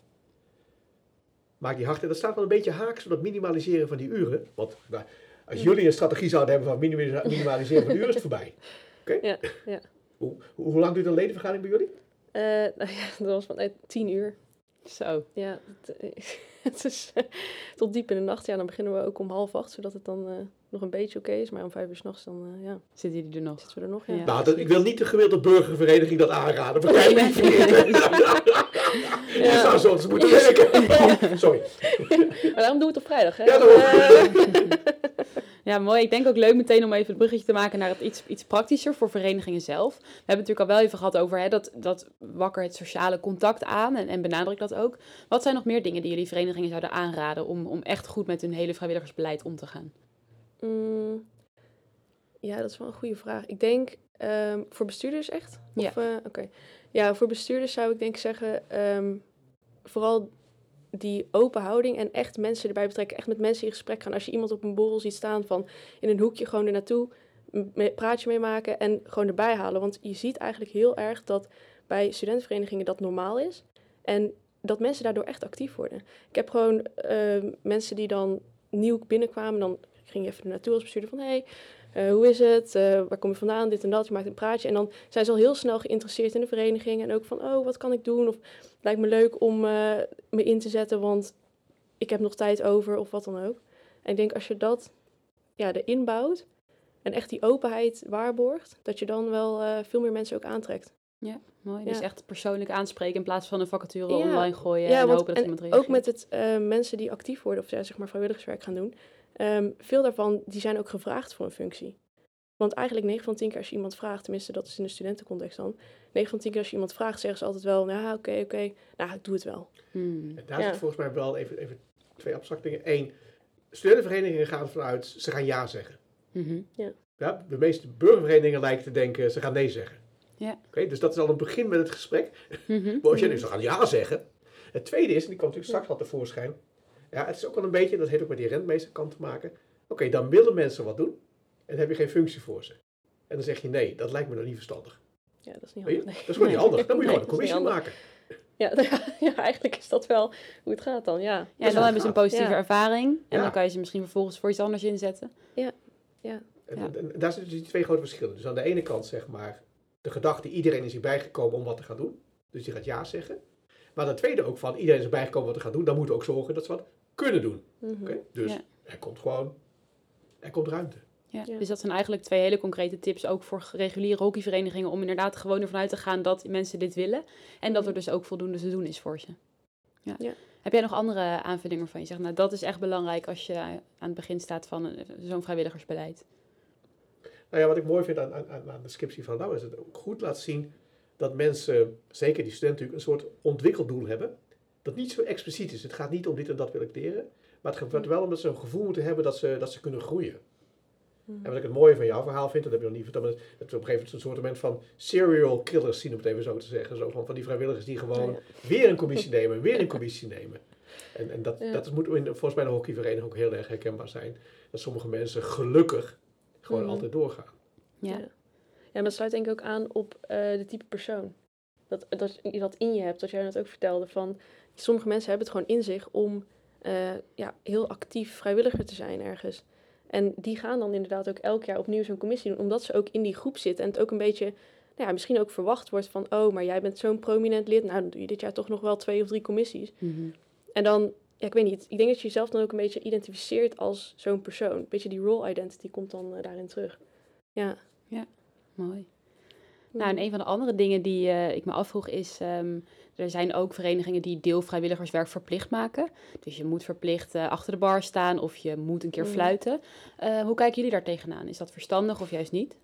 maak die hard. En dat staat wel een beetje haaks op dat minimaliseren van die uren. Want nou, als jullie een strategie zouden hebben van minima- minimaliseren van de uren, is het voorbij. Oké? Okay? Ja, ja. Hoe, hoe, hoe lang duurt een ledenvergadering bij jullie? Uh, nou ja, dat was van uh, tien uur. Zo. Ja, het, het is uh, tot diep in de nacht. Ja, dan beginnen we ook om half acht, zodat het dan uh, nog een beetje oké is. Maar om vijf uur 's nachts dan, uh, ja. Zitten jullie er nog? Zitten we er nog, ja. Ja. Nou, dat, ik wil niet de gemiddelde burgervereniging dat aanraden. Begrijp me niet verkeerd. Je zou zo eens moeten werken. Sorry. Maar daarom doen we het op vrijdag, hè? Ja, daarom. Uh, Ja, mooi. Ik denk ook leuk meteen om even het bruggetje te maken naar het iets, iets praktischer voor verenigingen zelf. We hebben het natuurlijk al wel even gehad over hè, dat, dat wakker het sociale contact aan en, en benadruk dat ook. Wat zijn nog meer dingen die jullie verenigingen zouden aanraden om, om echt goed met hun hele vrijwilligersbeleid om te gaan? mm, ja, dat is wel een goede vraag. Ik denk um, voor bestuurders echt? Of, Ja. uh, Oké. Okay. Ja, voor bestuurders zou ik denk zeggen, um, vooral die open houding en echt mensen erbij betrekken, echt met mensen in gesprek gaan. Als je iemand op een borrel ziet staan van in een hoekje gewoon er naartoe, een praatje mee maken en gewoon erbij halen. Want je ziet eigenlijk heel erg dat bij studentenverenigingen dat normaal is en dat mensen daardoor echt actief worden. Ik heb gewoon uh, mensen die dan nieuw binnenkwamen, dan ging je even er naartoe als bestuurder van hey, uh, hoe is het, uh, waar kom je vandaan, dit en dat, je maakt een praatje. En dan zijn ze al heel snel geïnteresseerd in de vereniging en ook van oh, wat kan ik doen? Of het lijkt me leuk om uh, me in te zetten, want ik heb nog tijd over of wat dan ook. En ik denk als je dat ja, erin bouwt en echt die openheid waarborgt, dat je dan wel uh, veel meer mensen ook aantrekt. Ja, mooi. Ja. Dus echt persoonlijk aanspreken in plaats van een vacature Ja. online gooien Ja, en want- hopen dat en iemand reageert. Ook met het uh, mensen die actief worden of ja, zeg maar vrijwilligerswerk gaan doen. Um, veel daarvan die zijn ook gevraagd voor een functie. Want eigenlijk negen van tien keer als je iemand vraagt, tenminste dat is in de studentencontext dan, negen van tien keer als je iemand vraagt, zeggen ze altijd wel, nou oké, okay, oké, okay, nou ik doe het wel. Hmm. En daar Ja. zit volgens mij wel even, even twee abstracte dingen. Eén, studentenverenigingen gaan ervan uit, ze gaan ja zeggen. Mhm. Ja, de meeste burgerverenigingen lijken te denken, ze gaan nee zeggen. Ja. Oké, dus dat is al een begin met het gesprek. Mhm. Maar als jij nu ze gaan ja zeggen. Het tweede is, en die komt natuurlijk straks wel tevoorschijn. Ja, het is ook wel een beetje, dat heeft ook met die rentmeesterkant te maken. Oké, okay, dan willen mensen wat doen. En dan heb je geen functie voor ze. En dan zeg je nee, dat lijkt me nog niet verstandig. Ja, dat is niet Weet je? handig. Nee. Dat is gewoon niet handig. Dan moet je Nee, gewoon een dat is niet commissie handig. maken. Ja, ja, eigenlijk is dat wel hoe het gaat dan, ja. Ja, is en dan wel hebben ze een gaaf. positieve Ja. ervaring. En Ja. dan kan je ze misschien vervolgens voor iets anders inzetten. Ja. En, Ja. en, en daar zitten dus die twee grote verschillen. Dus aan de ene kant zeg maar de gedachte, iedereen is hierbij gekomen om wat te gaan doen. Dus die gaat ja zeggen. Maar de tweede ook van, iedereen is erbij gekomen wat te gaan doen. Dan moeten we ook zorgen dat ze wat kunnen doen. Mhm. Oké? Dus Ja. er komt gewoon, er komt ruimte. Ja. Ja. Dus dat zijn eigenlijk twee hele concrete tips ook voor reguliere hockeyverenigingen om inderdaad gewoon ervan uit te gaan dat mensen dit willen. En dat er dus ook voldoende te doen is voor ze. Ja. Ja. Heb jij nog andere aanvullingen waarvan je zegt, nou dat is echt belangrijk als je aan het begin staat van een- zo'n vrijwilligersbeleid? Nou ja, wat ik mooi vind aan, aan, aan de scriptie van nou is het ook goed laat zien dat mensen, zeker die studenten natuurlijk, een soort ontwikkeldoel hebben. Dat niet zo expliciet is. Het gaat niet om dit en dat wil ik leren. Maar het gaat wel om dat ze een gevoel moeten hebben dat ze, dat ze kunnen groeien. En wat ik het mooie van jouw verhaal vind, dat heb je nog niet verteld, maar dat we op een gegeven moment een soort moment van serial killers zien, om het even zo te zeggen. Zo van, van die vrijwilligers die gewoon Ja. weer een commissie nemen, weer een commissie nemen. En, en dat, Ja. dat moet in, volgens mij in de hockeyvereniging ook heel erg herkenbaar zijn. Dat sommige mensen gelukkig gewoon Mhm. altijd doorgaan. Ja. Ja. Ja, maar dat sluit denk ik ook aan op uh, de type persoon. Dat, dat je dat in je hebt, wat jij net ook vertelde. Van, sommige mensen hebben het gewoon in zich om uh, ja, heel actief vrijwilliger te zijn ergens. En die gaan dan inderdaad ook elk jaar opnieuw zo'n commissie doen. Omdat ze ook in die groep zitten. En het ook een beetje, nou ja, misschien ook verwacht wordt van... oh, maar jij bent zo'n prominent lid. Nou, dan doe je dit jaar toch nog wel twee of drie commissies. Mhm. En dan, ja, ik weet niet. Ik denk dat je jezelf dan ook een beetje identificeert als zo'n persoon. Een beetje die role identity komt dan uh, daarin terug. Ja. Mooi. Nou, en een van de andere dingen die uh, ik me afvroeg is... Um, er zijn ook verenigingen die deelvrijwilligerswerk verplicht maken. Dus je moet verplicht uh, achter de bar staan of je moet een keer Mm. fluiten. Uh, hoe kijken jullie daar tegenaan? Is dat verstandig of juist niet?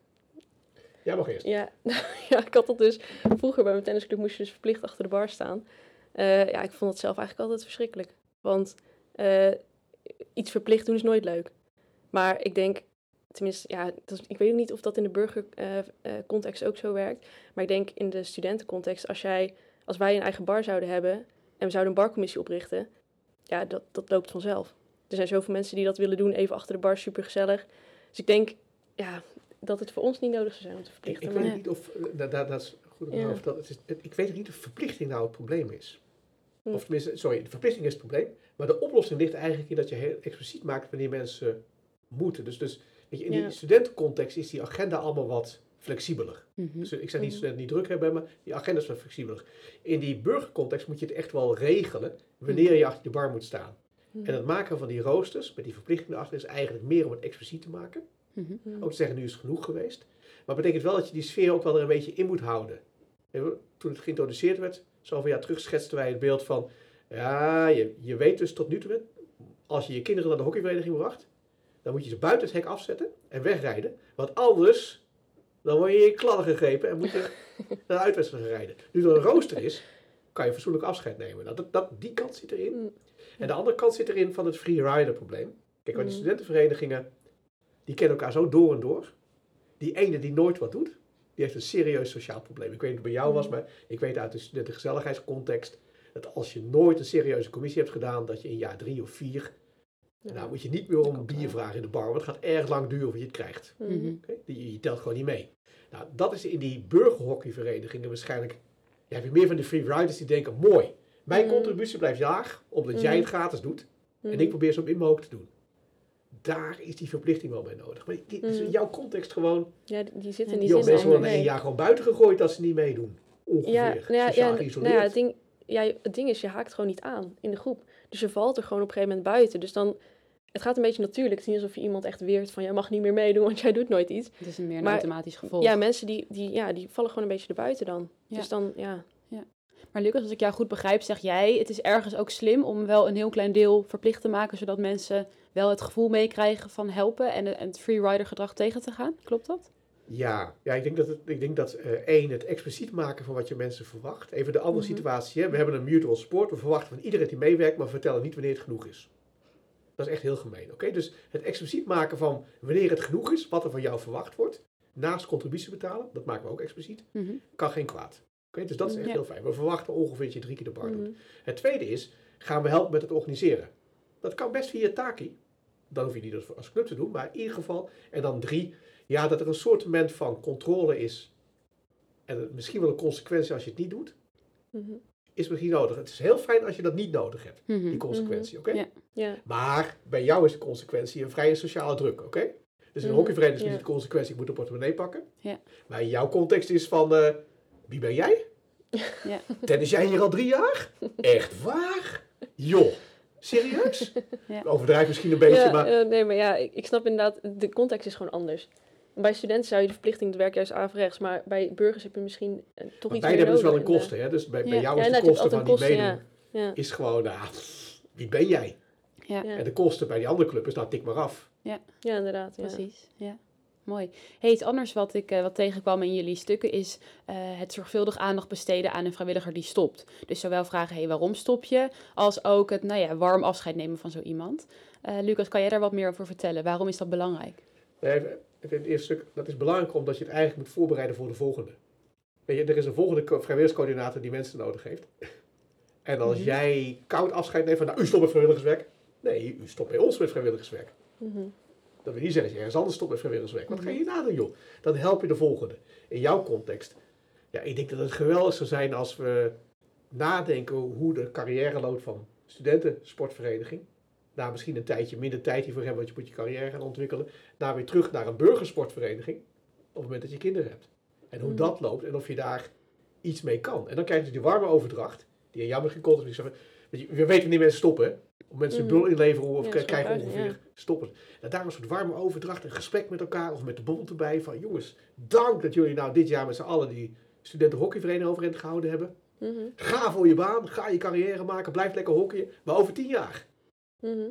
Jij mag eerst. Ja, ja, ik had dat dus... Vroeger bij mijn tennisclub moest je dus verplicht achter de bar staan. Uh, ja, ik vond het zelf eigenlijk altijd verschrikkelijk. Want uh, iets verplicht doen is nooit leuk. Maar ik denk... Tenminste, ja, dat is, ik weet ook niet of dat in de burgercontext uh, uh, ook zo werkt. Maar ik denk in de studentencontext, als, jij, als wij een eigen bar zouden hebben en we zouden een barcommissie oprichten, ja, dat, dat loopt vanzelf. Er zijn zoveel mensen die dat willen doen, even achter de bar, supergezellig. Dus ik denk, ja, dat het voor ons niet nodig zou zijn om te Ik, verplichten. ik maar weet niet of, dat, dat, dat is goed om Ja. hoofd, dat het is, het, ik weet niet of verplichting nou het probleem is. Hm. Of tenminste, sorry, de verplichting is het probleem. Maar de oplossing ligt eigenlijk in dat je heel expliciet maakt wanneer mensen moeten. Dus, dus weet je, in Ja. die studentencontext is die agenda allemaal wat flexibeler. Mm-hmm. Dus ik zeg niet Mhm. studenten niet druk hebben, maar die agenda is wat flexibeler. In die burgercontext moet je het echt wel regelen wanneer je achter de bar moet staan. Mhm. En het maken van die roosters, met die verplichting erachter, is eigenlijk meer om het expliciet te maken. Mhm. Mhm. Ook te zeggen, nu is het genoeg geweest. Maar het betekent wel dat je die sfeer ook wel er een beetje in moet houden. En toen het geïntroduceerd werd, zoveel jaar terug schetsten wij het beeld van, ja, je, je weet dus tot nu toe, als je je kinderen naar de hockeyvereniging bracht, dan moet je ze buiten het hek afzetten en wegrijden. Want anders, dan word je in je kladden gegrepen en moet je naar de uitwedstrijd gaan rijden. Nu er een rooster is, kan je fatsoenlijk afscheid nemen. Nou, dat, dat, die kant zit erin. Mm. En de andere kant zit erin van het freerider probleem. Kijk, want die Mm. studentenverenigingen, die kennen elkaar zo door en door. Die ene die nooit wat doet, die heeft een serieus sociaal probleem. Ik weet niet of het bij jou was, Mm. maar ik weet uit de studentengezelligheidscontext dat als je nooit een serieuze commissie hebt gedaan, dat je in jaar drie of vier, Ja. nou moet je niet meer om klopt bier wel. vragen in de bar, want het gaat erg lang duren voordat je het krijgt. Mhm. Mhm. Okay? Je, je telt gewoon niet mee. Nou, dat is in die burgerhockeyverenigingen waarschijnlijk, ja, heb je meer van de freeriders die denken, mooi, mijn Mhm. contributie blijft laag, omdat Mhm. jij het gratis doet, en Mhm. ik probeer zo min mogelijk te doen. Daar is die verplichting wel bij nodig. Maar die, is in Mhm. jouw context gewoon, Ja, die, die zitten Ja, niet joh, in. mensen worden nee. na één jaar gewoon buiten gegooid als ze niet meedoen. Ongeveer. Ja, nou ja, Sociaal ja, geïsoleerd. nou ja, het ding, ja, het ding is, je haakt gewoon niet aan in de groep. Dus je valt er gewoon op een gegeven moment buiten. Dus dan, het gaat een beetje natuurlijk. Het is niet alsof je iemand echt weert van, jij mag niet meer meedoen, want jij doet nooit iets. Het is meer een Maar- automatisch gevolg. Ja, mensen die, die, ja, die vallen gewoon een beetje erbuiten dan. Ja. Dus dan, ja. Maar Lucas, als ik jou goed begrijp, zeg jij, het is ergens ook slim om wel een heel klein deel verplicht te maken, zodat mensen wel het gevoel meekrijgen van helpen en, en het freerider gedrag tegen te gaan. Klopt dat? Ja, ja, ik denk dat, het, ik denk dat eh, één, het expliciet maken van wat je mensen verwacht. Even de andere Mhm. situatie. Hè. We hebben een mutual sport. We verwachten van iedereen die meewerkt, maar we vertellen niet wanneer het genoeg is. Dat is echt heel gemeen. Oké? Dus het expliciet maken van wanneer het genoeg is, wat er van jou verwacht wordt, naast contributie betalen, dat maken we ook expliciet, Mhm. kan geen kwaad. Oké? Dus dat is echt Ja. heel fijn. We verwachten ongeveer dat je drie keer de bar doet. Mhm. Het tweede is, gaan we helpen met het organiseren. Dat kan best via Taki. Dan hoef je niet dat als club te doen, maar in ieder geval. En dan drie, ja, dat er een soortement van controle is. En het- misschien wel een consequentie als je het niet doet, Mhm. is misschien nodig. Het is heel fijn als je dat niet nodig hebt, Mhm. die consequentie, oké? Ja. Ja. Maar bij jou is de consequentie een vrije sociale druk, oké? Dus in een Mhm, hockeyvereniging is ja. niet de consequentie, ik moet de portemonnee pakken. Ja. Maar in jouw context is van, eh, wie ben jij? Ja. Tennis jij hier al drie jaar? Echt waar? Joh, serieus? Ja. Ik overdrijf misschien een beetje, Ja, maar eh, nee, maar ja, ik, ik snap inderdaad, de context is gewoon anders. Bij studenten zou je de verplichting het werk juist averechts, maar bij burgers heb je misschien eh, toch maar iets beide meer hebben dus wel nodig. een kosten. Hè? Dus bij, bij Ja. jou Ja, is de inderdaad, kosten je van hebt niet altijd meedoen, kosten, ja. is gewoon, nou, pff, wie ben jij? Ja. Ja. En de kosten bij die andere club is, nou, tik maar af. Ja, inderdaad. Ja. Precies, ja. Mooi. Hey, iets anders wat ik eh, wat tegenkwam in jullie stukken is eh, het zorgvuldig aandacht besteden aan een vrijwilliger die stopt. Dus zowel vragen, hey, waarom stop je? Als ook het, nou ja, warm afscheid nemen van zo iemand. Eh, Lucas, kan jij daar wat meer over vertellen? Waarom is dat belangrijk? Even, even het eerste stuk, dat is belangrijk omdat je het eigenlijk moet voorbereiden voor de volgende. Weet je, er is een volgende co- vrijwilligerscoördinator die mensen nodig heeft. En als Mhm. jij koud afscheid neemt van, nou, u stopt met vrijwilligerswerk. Nee, u stopt bij ons met vrijwilligerswerk. Mhm. Dat wil niet zeggen dat je ergens anders stopt met vrijwilligerswerk. Wat ga Mhm. je nadoen, joh? Dan help je de volgende. In jouw context. Ja, ik denk dat het geweldig zou zijn als we nadenken hoe de carrière loopt van studentensportvereniging. Daar misschien een tijdje minder tijd hiervoor hebben, want je moet je carrière gaan ontwikkelen. Daar weer terug naar een burgersportvereniging. Op het moment dat je kinderen hebt. En hoe Mhm. dat loopt en of je daar iets mee kan. En dan krijg je dus die warme overdracht. Die in jou misschien komt. We weten wanneer mensen stoppen. Hè? Of mensen een Mhm. bul inleveren of Ja, k- dat is krijgen gewoon ongeveer buiten, stoppen. En daar een soort warme overdracht, een gesprek met elkaar of met de bond erbij. Van jongens, dank dat jullie nou dit jaar met z'n allen die studentenhockeyvereniging overeind gehouden hebben. Mhm. Ga voor je baan, ga je carrière maken, blijf lekker hockeyen. Maar over tien jaar. Mhm.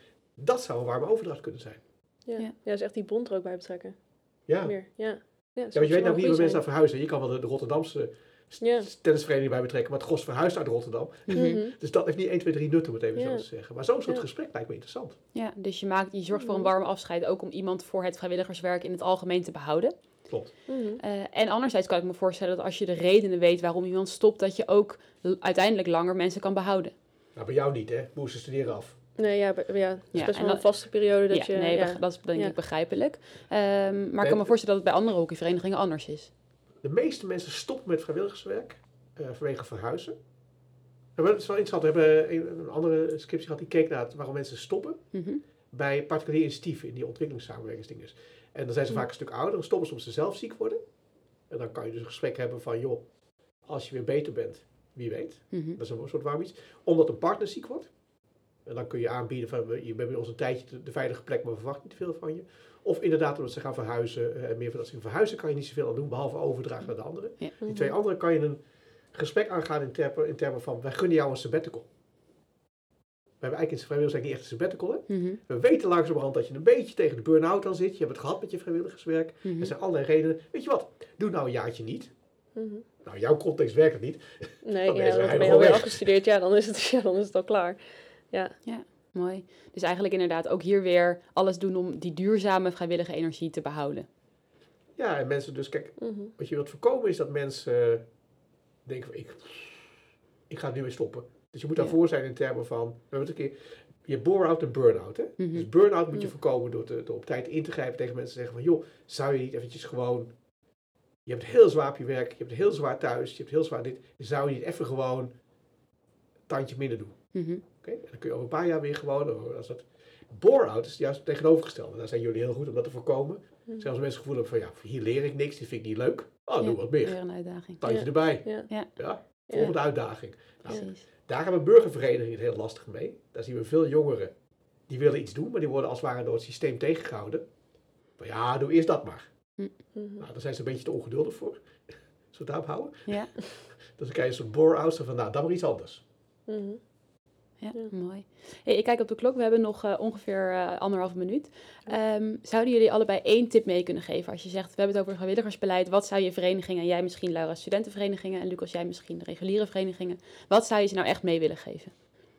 Dat zou een warme overdracht kunnen zijn. Ja. Ja. Ja, dus echt die bond er ook bij betrekken. Ja, Meer, ja. Ja, ja dat want je weet zou nou wel niet waar goed mensen naar zijn. verhuizen. Je kan wel de, de Rotterdamse st- Ja. tennisvereniging bij betrekken, maar het Gros verhuist uit Rotterdam. Mhm. Mhm. Dus dat heeft niet één, twee, drie nut, om het even Ja. zo te zeggen. Maar zo'n soort Ja. gesprek lijkt me interessant. Ja, dus je, maakt, je zorgt voor een Mhm. warm afscheid ook om iemand voor het vrijwilligerswerk in het algemeen te behouden. Klopt. Mhm. Eh, en anderzijds kan ik me voorstellen dat als je de redenen weet waarom iemand stopt, dat je ook l- uiteindelijk langer mensen kan behouden. Nou, bij jou niet, hè? Moesten studeren af. Nee, ja, be- ja, het is Ja, best en wel een dat- vaste periode dat ja, je... nee, ja. beg- dat is denk Ja. ik begrijpelijk. Ehm, maar ik En- kan me voorstellen dat het bij andere hockeyverenigingen anders is. De meeste mensen stoppen met vrijwilligerswerk uh, vanwege verhuizen. En dat is wel interessant. We hebben een, een andere scriptie gehad die keek naar het, waarom mensen stoppen Mhm. bij particuliere initiatieven in die ontwikkelingssamenwerkingsdingen. En dan zijn ze Mhm. vaak een stuk ouder, dan stoppen ze omdat ze zelf ziek worden. En dan kan je dus een gesprek hebben van, joh, als je weer beter bent, wie weet. Mhm. Dat is een soort warm iets. Omdat een partner ziek wordt. En dan kun je aanbieden van, je bent bij ons een tijdje de veilige plek, maar we verwachten niet te veel van je. Of inderdaad, omdat ze gaan verhuizen. En meer van dat ze gaan verhuizen kan je niet zoveel aan doen, behalve overdragen naar de anderen. Ja. Die twee anderen kan je een gesprek aangaan in termen, in termen van, wij gunnen jou een sabbatical. We hebben eigenlijk in vrijwilligers niet echt een sabbatical. Hè? Mm-hmm. We weten langzamerhand dat je een beetje tegen de burn-out aan zit. Je hebt het gehad met je vrijwilligerswerk. Mm-hmm. Er zijn allerlei redenen. Weet je wat, doe nou een jaartje niet. Mm-hmm. Nou, in jouw context werkt het niet. Nee, Dan ben je ja, zo dan ben je helemaal alweer weg. afgestudeerd. Ja, dan is het, ja, dan is het al klaar. Ja. Mooi. Dus eigenlijk inderdaad ook hier weer alles doen om die duurzame vrijwillige energie te behouden. Ja, en mensen dus, kijk, Mm-hmm. wat je wilt voorkomen is dat mensen uh, denken van, ik, ik ga het nu weer stoppen. Dus je moet Ja. daarvoor zijn in termen van, we hebben het een keer, je bore-out en burn-out. Hè? Mm-hmm. Dus burn-out moet je Mm. voorkomen door, te, door op tijd in te grijpen tegen mensen te zeggen van, joh, zou je niet eventjes gewoon, je hebt heel zwaar op je werk, je hebt heel zwaar thuis, je hebt heel zwaar dit, zou je niet even gewoon een tandje minder doen? Mm-hmm. Okay? En dan kun je over een paar jaar weer gewoon, als dat bore-out is juist het tegenovergestelde. Daar zijn jullie heel goed om dat te voorkomen. Mm. Zelfs mensen gevoel hebben van, ja, hier leer ik niks, dit vind ik niet leuk. Oh, Ja, doe wat meer. Weer een uitdaging. Tandje Ja. erbij. Ja. Ja. Ja, volgende uitdaging. Nou, Precies. daar hebben burgerverenigingen het heel lastig mee. Daar zien we veel jongeren die willen iets doen, maar die worden als het ware door het systeem tegengehouden. Maar ja, doe eerst dat maar. Mm-hmm. Nou, daar zijn ze een beetje te ongeduldig voor. Zullen we het daarop houden? Ja. Dus dan krijg je een soort bore-out van, nou, dan maar iets anders. Mm-hmm. Ja, Ja. mooi. Hey, ik kijk op de klok. We hebben nog uh, ongeveer uh, anderhalve minuut. Um, zouden jullie allebei één tip mee kunnen geven? Als je zegt, we hebben het over vrijwilligersbeleid. Wat zou je verenigingen, en jij misschien Laura studentenverenigingen en Lucas jij misschien de reguliere verenigingen. Wat zou je ze nou echt mee willen geven?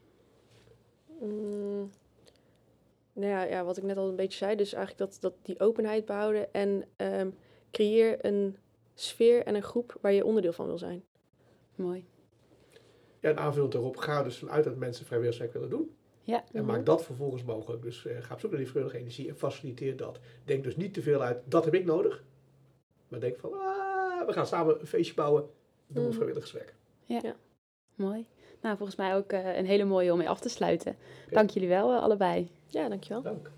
Mm, nou ja, ja, wat ik net al een beetje zei, dus eigenlijk dat, dat die openheid behouden en um, creëer een sfeer en een groep waar je onderdeel van wil zijn. Mooi. Ja, en aanvullend daarop, ga dus vanuit dat mensen vrijwilligerswerk willen doen. Ja. En maak dat vervolgens mogelijk. Dus uh, ga op zoek naar die vrijwillige energie en faciliteer dat. Denk dus niet te veel uit, dat heb ik nodig. Maar denk van, ah, we gaan samen een feestje bouwen. Doen we Mhm. vrijwilligerswerk. Mooi. Nou, volgens mij ook uh, een hele mooie om mee af te sluiten. Oké. Dank jullie wel, uh, allebei. Ja, dankjewel. Dank.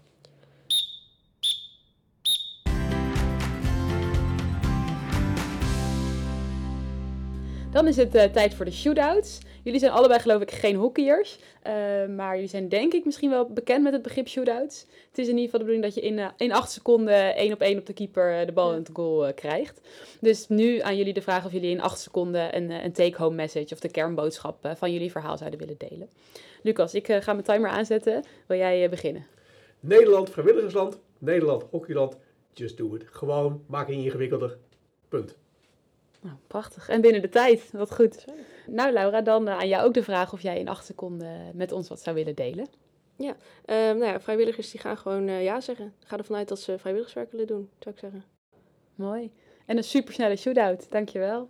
Dan is het uh, tijd voor de shootouts. Jullie zijn allebei geloof ik geen hockeyers. Uh, maar jullie zijn denk ik misschien wel bekend met het begrip shootouts. Het is in ieder geval de bedoeling dat je in, uh, in acht seconden één op één op de keeper uh, de bal in het goal uh, krijgt. Dus nu aan jullie de vraag of jullie in acht seconden een, uh, een take-home message of de kernboodschap uh, van jullie verhaal zouden willen delen. Lucas, ik uh, ga mijn timer aanzetten. Wil jij uh, beginnen? Nederland, vrijwilligersland. Nederland, hockeyland. Just do it. Gewoon, maak het ingewikkelder. Punt. Nou, prachtig. En binnen de tijd. Wat goed. Nou Laura, dan uh, aan jou ook de vraag of jij in acht seconden met ons wat zou willen delen. Uh, nou ja, vrijwilligers die gaan gewoon uh, ja zeggen. Ga ervan uit dat ze vrijwilligerswerk willen doen, zou ik zeggen. Mooi. En een supersnelle shootout. Dankjewel.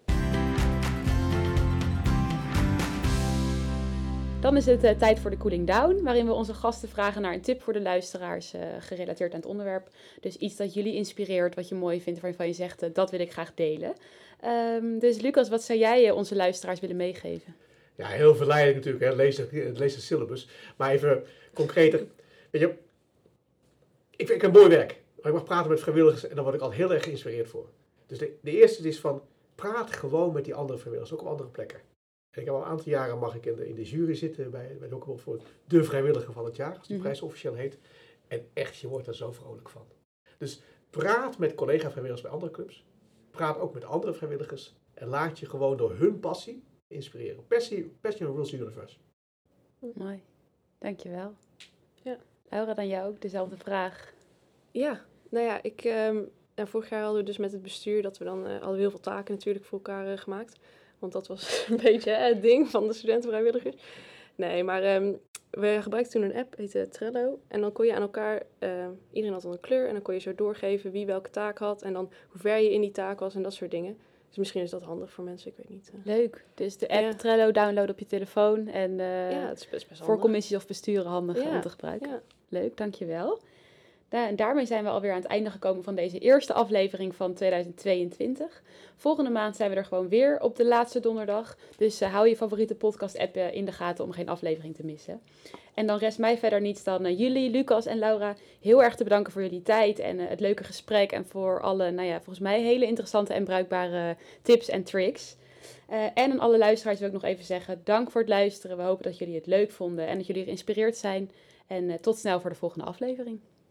Dan is het uh, tijd voor de cooling down, waarin we onze gasten vragen naar een tip voor de luisteraars uh, gerelateerd aan het onderwerp. Dus iets dat jullie inspireert, wat je mooi vindt, waarvan je zegt, uh, dat wil ik graag delen. Um, dus Lucas, wat zou jij uh, onze luisteraars willen meegeven? Ja, heel verleidelijk natuurlijk, hè. Lees, de, lees de syllabus. Maar even concreter. Weet je, ik, ik heb mooi werk. Maar ik mag praten met vrijwilligers en daar word ik al heel erg geïnspireerd voor. Dus de, de eerste is van, praat gewoon met die andere vrijwilligers, ook op andere plekken. En ik heb al een aantal jaren mag ik in de, in de jury zitten bij, bij de Hockeybob voor de vrijwilliger van het jaar, als die Mm-hmm. prijs officieel heet. En echt, je wordt er zo vrolijk van. Dus praat met collega-vrijwilligers bij andere clubs. Praat ook met andere vrijwilligers. En laat je gewoon door hun passie inspireren. Passion, passion rules the universe. Mooi, dankjewel. Ja. Laura, dan jou ook dezelfde vraag. Ja, nou ja, ik, um, nou, vorig jaar hadden we dus met het bestuur dat we dan uh, hadden we heel veel taken natuurlijk voor elkaar uh, gemaakt. Want dat was een beetje uh, het ding van de studentenvrijwilligers. Nee, maar um, we gebruikten toen een app, heette Trello. En dan kon je aan elkaar, uh, iedereen had dan een kleur en dan kon je zo doorgeven wie welke taak had. En dan hoe ver je in die taak was en dat soort dingen. Dus misschien is dat handig voor mensen, ik weet niet. Uh. Leuk, dus de app Ja. Trello download op je telefoon en uh, Ja, het is best, best voor handig. commissies of besturen handig Ja. om te gebruiken. Ja. Leuk, dankjewel. Da- en daarmee zijn we alweer aan het einde gekomen van deze eerste aflevering van tweeduizend tweeëntwintig. Volgende maand zijn we er gewoon weer op de laatste donderdag. Dus uh, hou je favoriete podcast-app uh, in de gaten om geen aflevering te missen. En dan rest mij verder niets dan uh, jullie, Lucas en Laura, heel erg te bedanken voor jullie tijd en uh, het leuke gesprek. En voor alle, nou ja, volgens mij hele interessante en bruikbare tips en tricks. Uh, en aan alle luisteraars wil ik nog even zeggen, dank voor het luisteren. We hopen dat jullie het leuk vonden en dat jullie geïnspireerd zijn. En uh, tot snel voor de volgende aflevering.